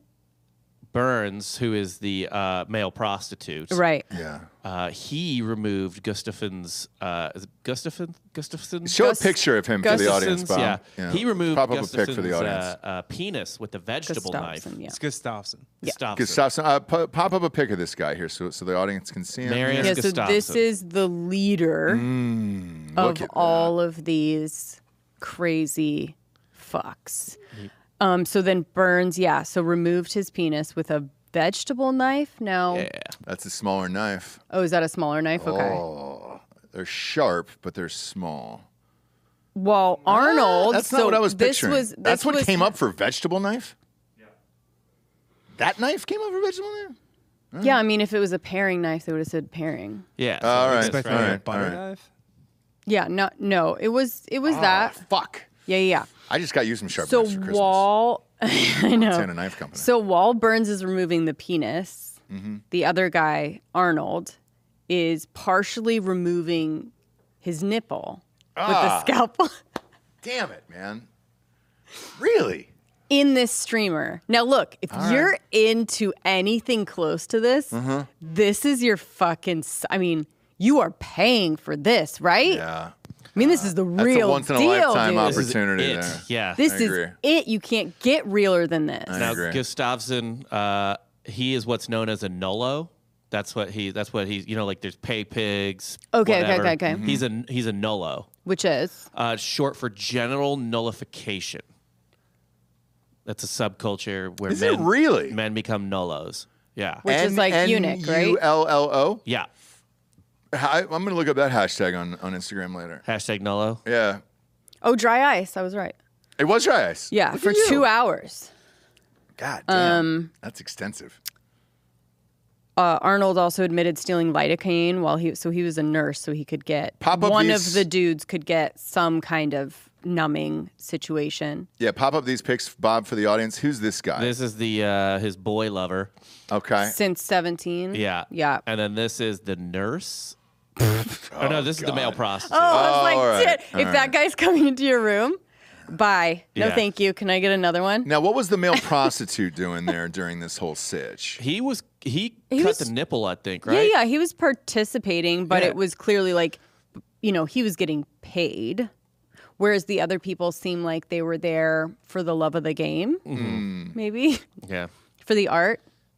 Burns, who is the uh, male prostitute, right. Yeah. uh, he removed Gustafson's. Uh, is it Gustafson? Gustafson? Show Gus- a picture of him for the audience, Gustafson's, Bob. yeah. He removed Pop up a pic Gustafson's for the audience. uh, uh, penis with a vegetable knife. Gustafson, yeah. It's Gustafsson. Gustafson. Gustafson, uh, pu- pop up a pic of this guy here so, so the audience can see him. Marius Yeah, so this Gustafsson. is the leader Mm, of look at all of these crazy fucks. Um, so then Burns, yeah, so removed his penis with a vegetable knife. Now, Yeah. that. That's a smaller knife. oh, is that a smaller knife? Okay. Oh, they're sharp, but they're small. Well, Arnold. That's not so what I was this picturing. Was, this That's what was, came up for vegetable knife? Yeah. That knife came up for vegetable knife? Yeah, I mean, if it was a paring knife, they would have said paring. Yeah. so All I right. guess Expecting all a right, butter all right. knife. Yeah, no, no, it was it was Ah, that. fuck. Yeah, yeah. yeah. I just got you some sharp So knives for Christmas. while I know, Montana Knife Company. so while Burns is removing the penis, Mm-hmm. the other guy, Arnold, is partially removing his nipple with Ah. a scalpel Damn it, man. Really? in this streamer. Now, look, if All you're right. into anything close to this, Uh-huh. this is your fucking. s- I mean, you are paying for this, right? Yeah. I mean, this is the That's real a once in a deal, lifetime dude. This is opportunity it. there. Yeah. This I is agree. it. You can't get realer than this. I now agree. Gustafsson, uh, he is what's known as a nullo. That's what he. That's what he's. You know, like there's pay pigs. Okay, okay, whatever. okay, okay. Mm-hmm. He's a he's a nullo. Which is Uh, short for genital nullification. That's a subculture where Is men it really? men become nullos. Yeah. Which is like eunuch, right? N U L L O? Yeah. I, I'm going to look up that hashtag on, on Instagram later. Hashtag nullo. Yeah. oh, dry ice. I was right. It was dry ice. Yeah, Look for at you. two hours. God damn. Um, That's extensive. Uh, Arnold also admitted stealing lidocaine while he so he was a nurse, so he could get Pop up one these- of the dudes could get some kind of numbing situation. Yeah, pop up these pics, Bob, for the audience. Who's this guy? This is the uh, his boy lover. okay. Since seventeen. Yeah. Yeah. And then this is the nurse. oh no, this is the male prostitute. Oh, I was Oh, like, all right, "Shit, all if right. that guy's coming into your room, bye. No, Yeah. thank you. Can I get another one? Now, what was the male prostitute doing there during this whole sitch? He was he, He cut was- the nipple, I think, right? Yeah, yeah. He was participating, but Yeah. it was clearly like, you know, he was getting paid. Whereas the other people seem like they were there for the love of the game, Mm-hmm. maybe Yeah. for the art.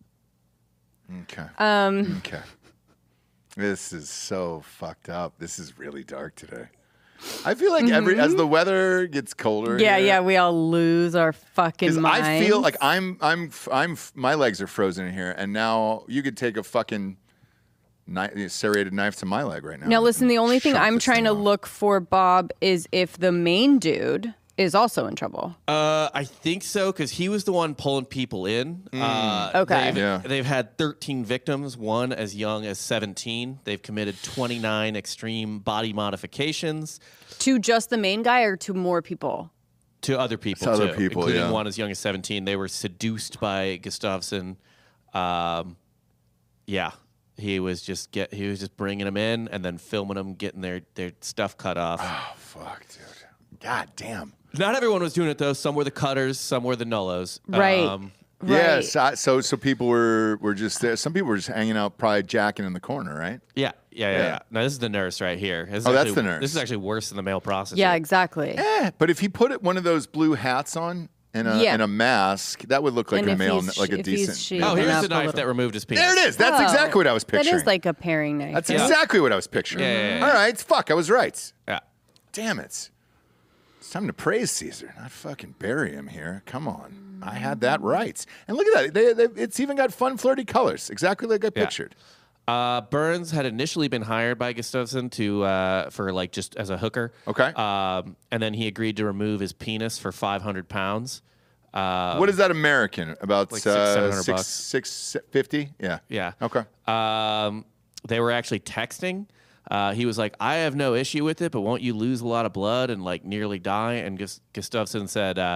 Okay. Um, Okay. This is so fucked up. This is really dark today. I feel like every as the weather gets colder. Mm-hmm. yeah, here, yeah. We all lose our fucking 'cause minds. I feel like I'm, I'm, I'm, my legs are frozen in here, and now you could take a fucking knife, serrated knife to my leg right now. Now, listen, the only thing Chop I'm this trying thing to off. look for, Bob, is if the main dude is also in trouble. Uh, I think so because he was the one pulling people in. Uh, Okay. They've, Yeah. they've had thirteen victims, one as young as seventeen. They've committed twenty-nine extreme body modifications To just the main guy or to more people? to other people, To other too, people, including yeah. one as young as seventeen. They were seduced by Gustafsson. Um, yeah, he was just get he was just bringing them in and then filming them getting their their stuff cut off. Oh fuck, dude. God damn. Not everyone was doing it though. Some were the cutters, some were the nullos. Right. Um, Yeah, Right. so, so so people were were just there. Some people were just hanging out, probably jacking in the corner, right? Yeah, yeah, yeah, Yeah. yeah. No, this is the nurse right here. This is Oh, that's actually- the nurse. This is actually worse than the male prostitute. Yeah, exactly. Eh, but if he put it, one of those blue hats on and a, Yeah. and a mask, that would look like And a if male, he's like a sh- if he's decent. she- Oh, Even here's up the a knife little. that removed his penis. There it is. That's Oh, exactly what I was picturing. That is like a paring knife. That's yeah. exactly what I was picturing. Yeah, yeah, yeah. All right, fuck, I was right. Yeah. Damn it. It's time to praise Caesar, not fucking bury him here. Come on. I had that right. And look at that. They, they, it's even got fun, flirty colors, exactly like I Yeah. pictured. Uh, Burns had initially been hired by Gustafsson to uh, for like just as a hooker. Okay. Um, and then he agreed to remove his penis for five hundred pounds. Uh, What is that American? About Like six, uh, seven hundred six, bucks. six fifty? Yeah. Yeah. Okay. Um, they were actually texting. Uh, he was like, "I have no issue with it, but won't you lose a lot of blood and like nearly die?" And Gus- Gustafsson said, uh,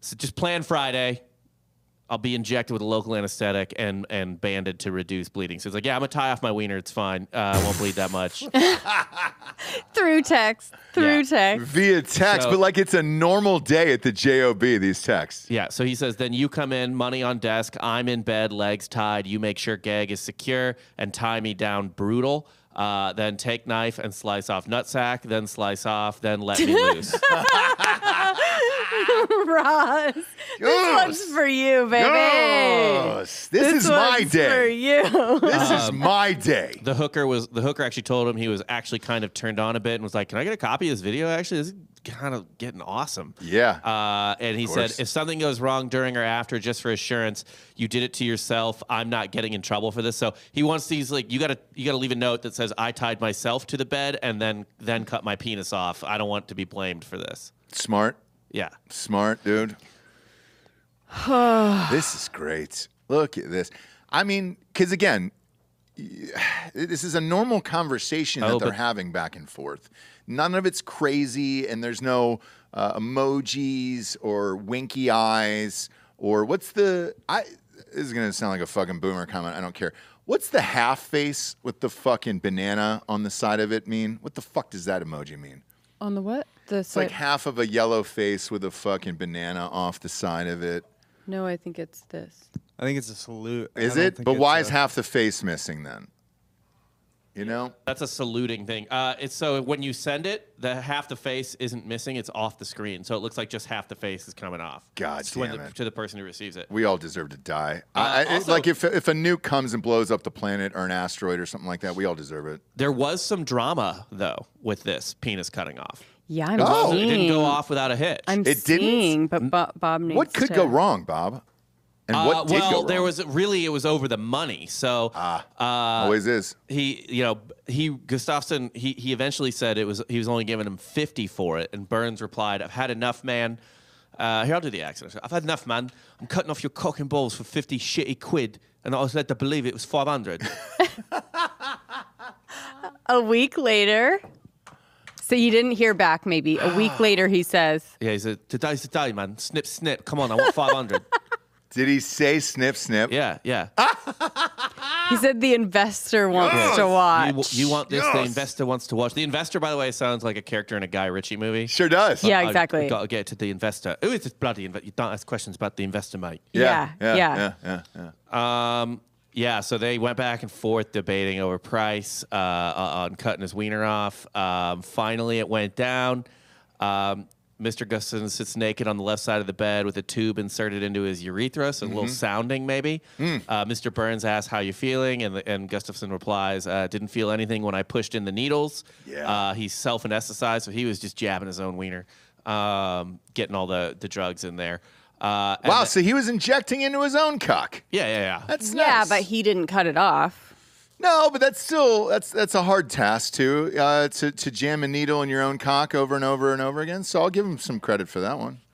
So just plan Friday. I'll be injected with a local anesthetic and and banded to reduce bleeding. So it's like, yeah, I'm gonna tie off my wiener. It's fine. Uh, I won't bleed that much. Through text. Through Yeah. text. Via text, So- but like it's a normal day at the J O B, these texts. Yeah, so he says, then you come in, money on desk, I'm in bed, legs tied, you make sure gag is secure and tie me down brutal. Uh, then take knife and slice off nutsack, then slice off, then let me loose. Ross. This Yes. one's for you, baby. Yes. This, is my one's day. for you. This is my day. The hooker was the hooker actually told him he was actually kind of turned on a bit and was like, "Can I get a copy of this video? Actually, this is kind of getting awesome." Yeah. Uh, and he said, course. "If something goes wrong during or after, just for assurance, you did it to yourself. I'm not getting in trouble for this." So he wants these like you gotta you gotta leave a note that says, "I tied myself to the bed and then then cut my penis off. I don't want to be blamed for this." Smart. Yeah. Smart, dude. This is great. Look at this. I mean, because again, this is a normal conversation that Oh, they're but- having back and forth. None of it's crazy, and there's no uh, emojis or winky eyes or what's the? I this is gonna sound like a fucking boomer comment. I don't care. What's the half face with the fucking banana on the side of it mean? What the fuck does that emoji mean? On the what? The It's like half of a yellow face with a fucking banana off the side of it. No, I think it's this. I think it's a salute. I Is don't it? think But it's why a- is half the face missing then? You know? That's a saluting thing. Uh, it's so when you send it, the half the face isn't missing; it's off the screen, so it looks like just half the face is coming off. God It's when damn the, it. to the person who receives it. We all deserve to die. Uh, I, I- also- like if if a nuke comes and blows up the planet or an asteroid or something like that, we all deserve it. There was some drama though with this penis cutting off. Yeah, I'm Oh. seeing. It didn't go off without a hitch. I'm It didn't? seeing, but Bob, Bob needs What could to- go wrong, Bob? And Uh, what did well, go wrong? there was really it was over the money. So uh, Always is. he, you know, he Gustafsson. He he eventually said it was he was only giving him fifty for it, and Burns replied, "I've had enough, man. Uh, here, I'll do the accent. I've had enough, man. I'm cutting off your cock and balls for fifty shitty quid, and I was led to believe it was five hundred." A week later. So you didn't hear back maybe. A week later he says, Yeah, he said, "Today's the day, man. Snip, snip. Come on, I want five hundred." Did he say snip snip? Yeah, yeah. he said the investor wants Yes. to You, watch. you want this? The Yes. investor wants to watch. The investor, by the way, sounds like a character in a Guy Ritchie movie. Sure does. Yeah, I- exactly. I got to get to the investor. Who is this bloody investor? You don't ask questions about the investor, mate. Yeah. Yeah, Yeah. yeah. Yeah. yeah, yeah. Um, yeah, so they went back and forth debating over price uh, on cutting his wiener off. Um, finally, it went down. Um, Mister Gustafson sits naked on the left side of the bed with a tube inserted into his urethra, so a little sounding maybe. Uh, Mister Burns asks, "How you feeling?" And, the, and Gustafson replies, uh, "Didn't feel anything when I pushed in the needles." Yeah. Uh, he's self-anesthetized, so he was just jabbing his own wiener, um, getting all the, the drugs in there. Uh, and Wow. the- So he was injecting into his own cock. yeah, yeah, yeah. That's yeah, nice. but he didn't cut it off. No, but that's still that's that's a hard task too. Uh, to to jam a needle in your own cock over and over and over again. So I'll give him some credit for that one.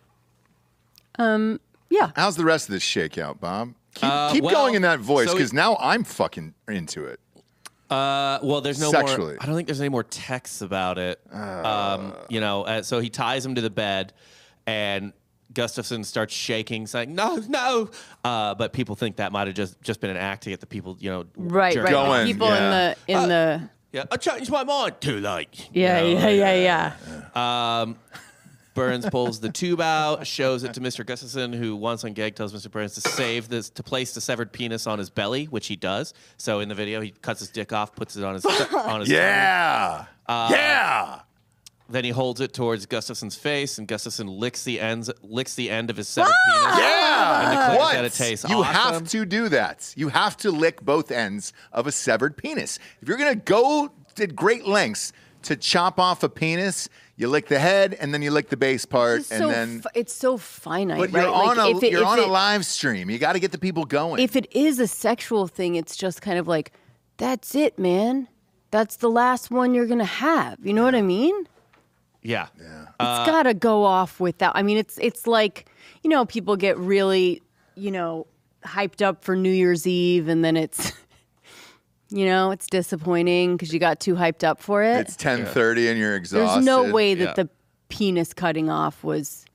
Yeah. How's the rest of this shakeout, Bob? Keep, Uh, keep well, going in that voice so because he- now I'm fucking into it. Uh, well, there's no Sexually. more. I don't think there's any more texts about it. um, you know, uh, so he ties him to the bed, and Gustafson starts shaking, saying, "No, no!" Uh, but people think that might have just just been an act to get the people, you know, Right, jerk right. off. Going, People yeah. in the in Uh, the Yeah, I changed my mind. Too late. yeah, You know, yeah, yeah, yeah. Um, Burns pulls the tube out, shows it to Mister Gustafson, who once on gag tells Mister Burns to save this, to place the severed penis on his belly, which he does. So in the video, he cuts his dick off, puts it on his on his. Yeah. Uh, yeah. Then he holds it towards Gustafson's face, and Gustafson licks the ends, licks the end of his severed penis. And Yeah. declares What? that it tastes you awesome. have to do that. You have to lick both ends of a severed penis. If you're gonna go to great lengths to chop off a penis, you lick the head and then you lick the base part, It's and so then. fi- it's so finite, But right? you're on Like, a if it- you're if on a it- live stream. You got to get the people going. If it is a sexual thing, it's just kind of like, that's it, man. That's the last one you're gonna have. You know what I mean? Yeah. It's gotta go off without. I mean, it's it's like, you know, people get really, you know, hyped up for New Year's Eve, and then it's, you know, it's disappointing because you got too hyped up for it. it's ten thirty and you're exhausted. There's no way that Yeah. the penis cutting off was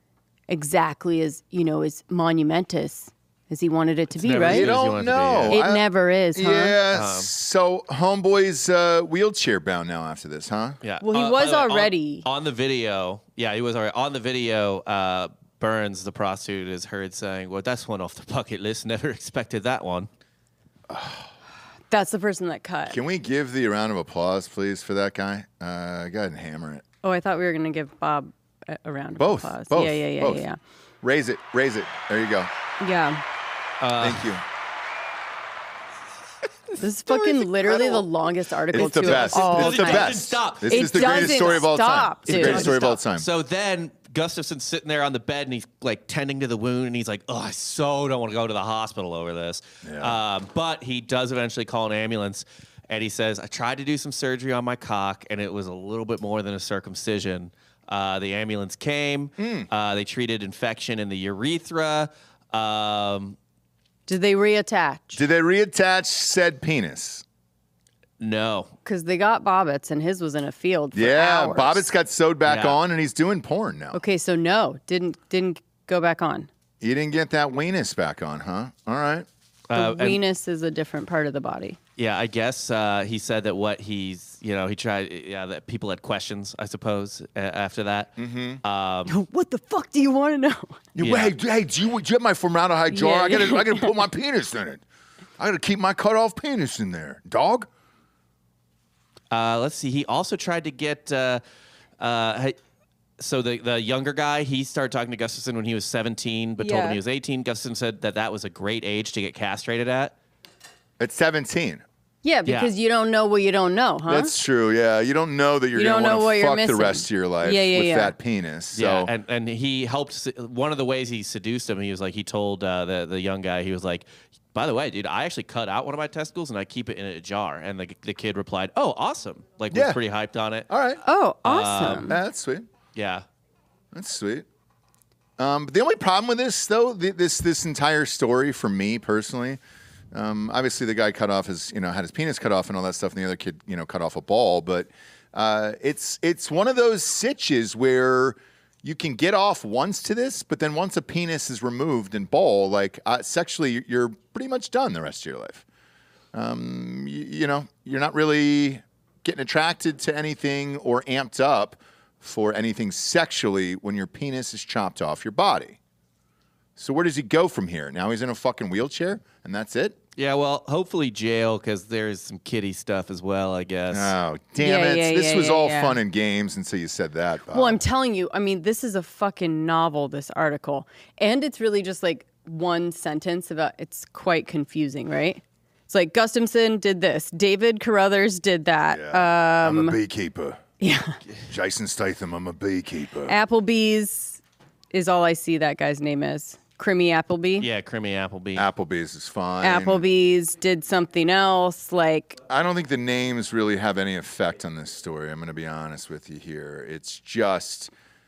exactly as, you know, as monumentous as he wanted it to be, never right? as You good as you don't want it to be, know. It I- never is, huh? Yeah. So homeboy's uh, wheelchair bound now after this, huh? Yeah. Well, he Uh, was by the way, on- already. on, the video. Yeah, he was already on the video. Uh, Burns, the prostitute, is heard saying, "Well, that's one off the bucket list. Never expected that one." That's the person that cut. Can we give the round of applause, please, for that guy? Uh, go ahead and hammer it. Oh, I thought we were going to give Bob a, a round of Both. applause. Both. Yeah, yeah, yeah, both. yeah, Raise it. Raise it. There you go. yeah. Yeah. Thank you. This is fucking literally the longest article It's the too best. of all It's the time. best. Stop. This It is the greatest doesn't story of all time. stop, It's the dude. greatest story of all time. So then Gustafson's sitting there on the bed and he's like tending to the wound and he's like, "Oh, I so don't want to go to the hospital over this." Yeah. Um, but he does eventually call an ambulance and he says, "I tried to do some surgery on my cock and it was a little bit more than a circumcision." Uh, the ambulance came. Hmm. Uh, they treated infection in the urethra. Um, Did they reattach? Did they reattach said penis? no. Because they got Bobbitts and his was in a field for Yeah, hours. Bobbitt's got sewed back Yeah. on and he's doing porn now. Okay, so no, didn't didn't go back on. You didn't get that weenus back on, huh? All right. The Uh, and- weenus is a different part of the body. Yeah, I guess uh, he said that what he's, you know, he tried, yeah, that people had questions, I suppose, uh, after that. Mm-hmm. Um, What the fuck do you want to know? You, Yeah. Hey, hey, do you, do you have my formaldehyde jar? Yeah, I gotta, yeah. I gotta put my penis in it. I gotta keep my cut off penis in there, dog. uh, let's see. He also tried to get, uh, uh, hey- so the, the younger guy, he started talking to Gustafson when he was seventeen, but told him Yeah. he was eighteen. Gustafson said that that was a great age to get castrated at. At seventeen. Yeah, because you don't know what you don't know, huh? That's true. Yeah, you don't know that you're You gonna don't know want what to you're fuck the missing. rest of your life Yeah, yeah, with yeah. that penis. So Yeah, and, and he helped. se- One of the ways he seduced him, he was like, he told uh, the the young guy, he was like, "By the way, dude, I actually cut out one of my testicles and I keep it in a jar." And the the kid replied, "Oh, awesome!" Like Yeah. was pretty hyped on it. all right, Oh, awesome. that's sweet. Yeah. That's sweet. Um, but the only problem with this, though, th- this this entire story for me personally, um, obviously the guy cut off his, you know, had his penis cut off and all that stuff, and the other kid, you know, cut off a ball. But uh, it's it's one of those sitches where you can get off once to this, but then once a penis is removed and ball, like uh, sexually, you're pretty much done the rest of your life. Um, you, you know, you're not really getting attracted to anything or amped up for anything sexually when your penis is chopped off your body. So where does he go from here? Now he's in a fucking wheelchair and that's it? Yeah, well, hopefully jail because there's some kiddie stuff as well, I guess. Oh, damn Yeah, it. yeah, this yeah, was yeah, all yeah. fun and games until you said that, Bob. Well, I'm telling you, I mean, this is a fucking novel, this article. And it's really just like one sentence about it's quite confusing, right? It's like Gustafson did this, David Carruthers did that. Yeah. Um, I'm a beekeeper. yeah. Jason Statham, I'm a beekeeper. Applebee's is all I see that guy's name is. Crimmy Appleby. Yeah, Crimmy Appleby. Applebee's is fine. Applebee's did something else. Like, I don't think the names really have any effect on this story. I'm going to be honest with you here. It's just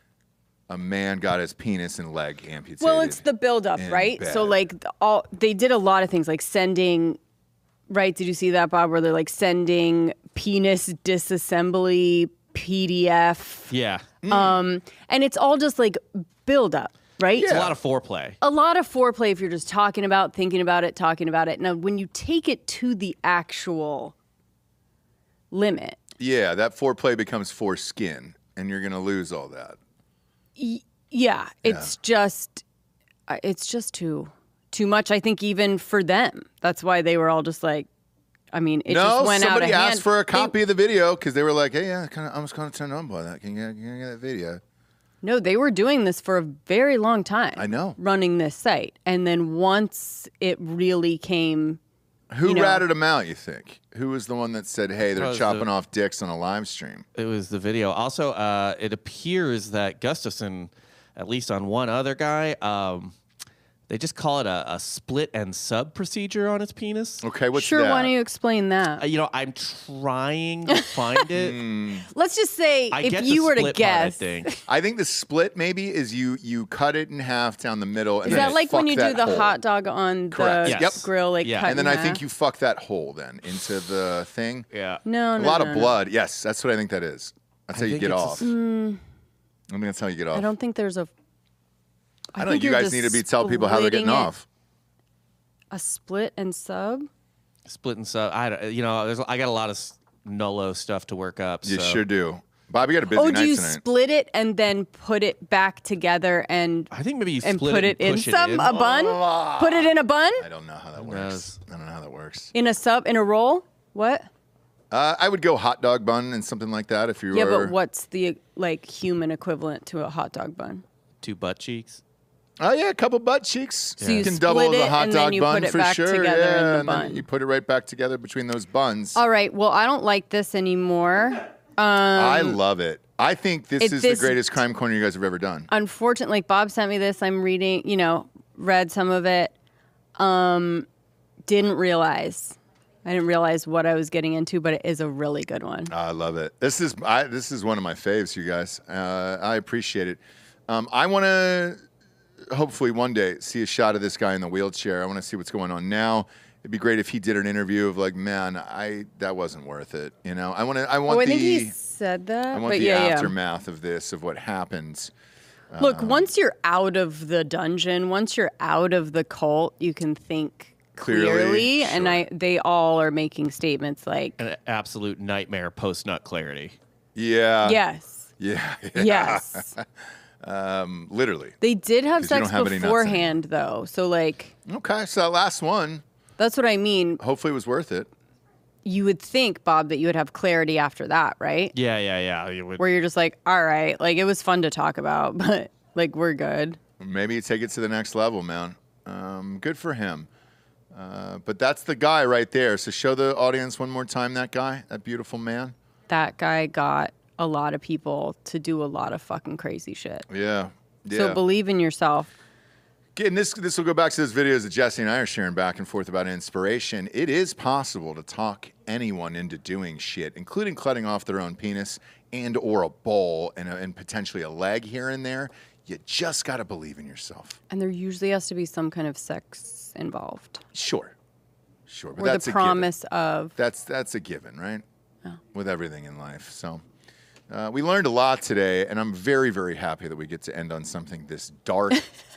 a man got his penis and leg amputated. well, it's the buildup, in right? So, bed. like, the, all they did a lot of things, like sending. Right? Did you see that, Bob? Where they're like sending penis disassembly P D F, Yeah. um, and it's all just like buildup, right? It's a lot of foreplay. A lot of foreplay if you're just talking about, thinking about it, talking about it. Now, when you take it to the actual limit, Yeah, that foreplay becomes foreskin, and you're going to lose all that. yeah, it's just, uh, it's just too, too much. I think even for them, that's why they were all just like, I mean, it no, just went out somebody of hand. asked for a They- copy of the video because they were like, "Hey, yeah, kinda, I was kind of turned on by that. Can you, can you get that video?" No, they were doing this for a very long time. I know. Running this site. And then once it really came, Who You know- ratted them out? You think? Who was the one that said, "Hey, they're Probably chopping the- off dicks on a live stream"? It was the video. Also, uh, it appears that Gustafson, at least on one other guy, um, they just call it a, a split and sub procedure on his penis. Okay, what's sure, that? why don't you explain that? Uh, you know, I'm trying to find it. Hmm. Let's just say, I if get you the were to split part, I guess, think. I think the split maybe is you you cut it in half down the middle, and is then that like fuck when you do that the hole. hot dog on Correct. the Yes. Yep. grill, like Yeah. cut and then in I think half? you fuck that hole then into the thing. Yeah. No, A no, lot no, of no. blood. Yes, that's what I think that is. That's I how you think get it's a off. s- I think that's how you get off. I don't think there's a. I don't think think you you're guys just need to be tell people how they're getting splitting it. off. A split and sub? Split and sub. I don't- you know, there's I got a lot of s- Nolo stuff to work up. You so. sure do. Bob, you got a busy Oh, night do you tonight. split it and then put it back together and I think maybe you and split put it, and in push some it in. a bun? Put it in a bun? I don't know how that Who works. knows? I don't know how that works. In a sub? In a roll? What? Uh, I would go hot dog bun and something like that if you Yeah, were. but what's the like human equivalent to a hot dog bun? Two butt cheeks. Oh yeah, a couple butt cheeks. So you can split double it the hot and then dog you bun put it for back sure. together yeah, in the and then bun. you put it right back together between those buns. All right. Well, I don't like this anymore. I love it. I think this it- is this- the greatest crime corner you guys have ever done. Unfortunately, Bob sent me this. I'm reading, you know, read some of it. Um, didn't realize. I didn't realize what I was getting into, but it is a really good one. I love it. This is I, this is one of my faves, you guys. Uh, I appreciate it. Um, I want to hopefully one day see a shot of this guy in the wheelchair. I want to see what's going on now. It'd be great if he did an interview of like, man, I that wasn't worth it. You know, I want to. I want Oh, I the. think he said that. I want but the yeah, yeah. aftermath of this, of what happened. Look, once you're out of the dungeon, once you're out of the cult, you can think Clearly, clearly. And sure. I, they all are making statements like, An absolute nightmare post nut clarity. Yeah. yes, Yeah. yeah. yes. Um, literally. They did have 'Cause you sex don't have any nuts beforehand, though. So, like, Okay, so that last one, that's what I mean. hopefully, was worth it. You would think, Bob, that you would have clarity after that, right? Yeah, yeah, yeah. You would- Where you're just like, all right, like, it was fun to talk about, but, like, we're good. Maybe you take it to the next level, man. Um, good for him. Uh, but that's the guy right there. So show the audience one more time that guy, that beautiful man. That guy got a lot of people to do a lot of fucking crazy shit. Yeah. Yeah. So believe in yourself. And this this will go back to those videos that Jesse and I are sharing back and forth about inspiration. It is possible to talk anyone into doing shit, including cutting off their own penis and or a ball and, a, and potentially a leg here and there. You just got to believe in yourself. And there usually has to be some kind of sex involved. Sure. Sure. But Or that's the a given. promise of, That's that's a given, right? With everything in life. So uh, we learned a lot today, and I'm very, very happy that we get to end on something this dark.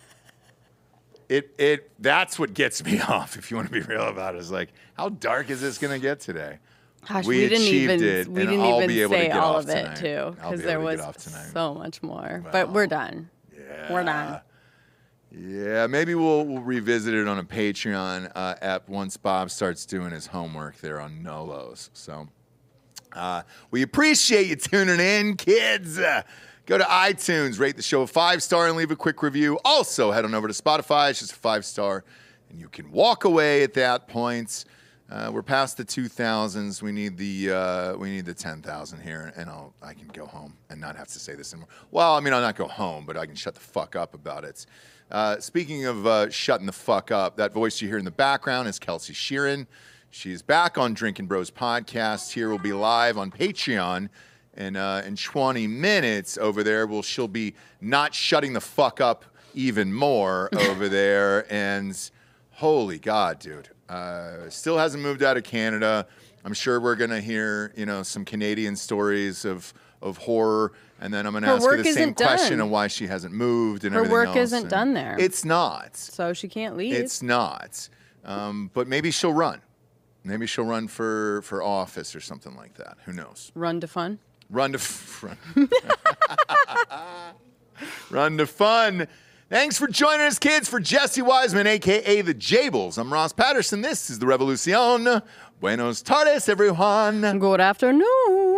it it that's what gets me off. If you want to be real about it, is like, how dark is this going to get today? gosh, we we, didn't achieved even, it, we and didn't I'll even be able to say get all off of it, tonight. too, I'll because be there able to was get off tonight. so much more. But we're done. Yeah. We're done. Yeah, maybe we'll, we'll revisit it on a Patreon uh, app once Bob starts doing his homework there on Nolos. So uh, we appreciate you tuning in, kids. Uh, go to iTunes, rate the show a five star, and leave a quick review. Also, head on over to Spotify. It's just a five star, and you can walk away at that point. Uh, we're past the two thousands. We need the uh, we need the ten thousand here, and I'll I can go home and not have to say this anymore. Well, I mean, I'll not go home, but I can shut the fuck up about it. Uh, speaking of uh, shutting the fuck up, that voice you hear in the background is Kelsey Sheeran. She's back on Drinking Bros podcast. Here will be live on Patreon in uh, in twenty minutes over there. Well, she'll be not shutting the fuck up even more over there. And holy God, dude, uh, still hasn't moved out of Canada. I'm sure we're gonna hear you know some Canadian stories of of horror. And then I'm going to Her ask her work the same isn't question done. of why she hasn't moved and Her everything work else. isn't And done there. It's not. So she can't leave. It's not. Um, but maybe she'll run. Maybe she'll run for, for office or something like that. Who knows? Run to fun. Run to f- run. Run to fun. Thanks for joining us, kids. For Jesse Wiseman, a k a. The Jables, I'm Ross Patterson. This is The Revolucion. Buenos tardes, everyone. Good afternoon.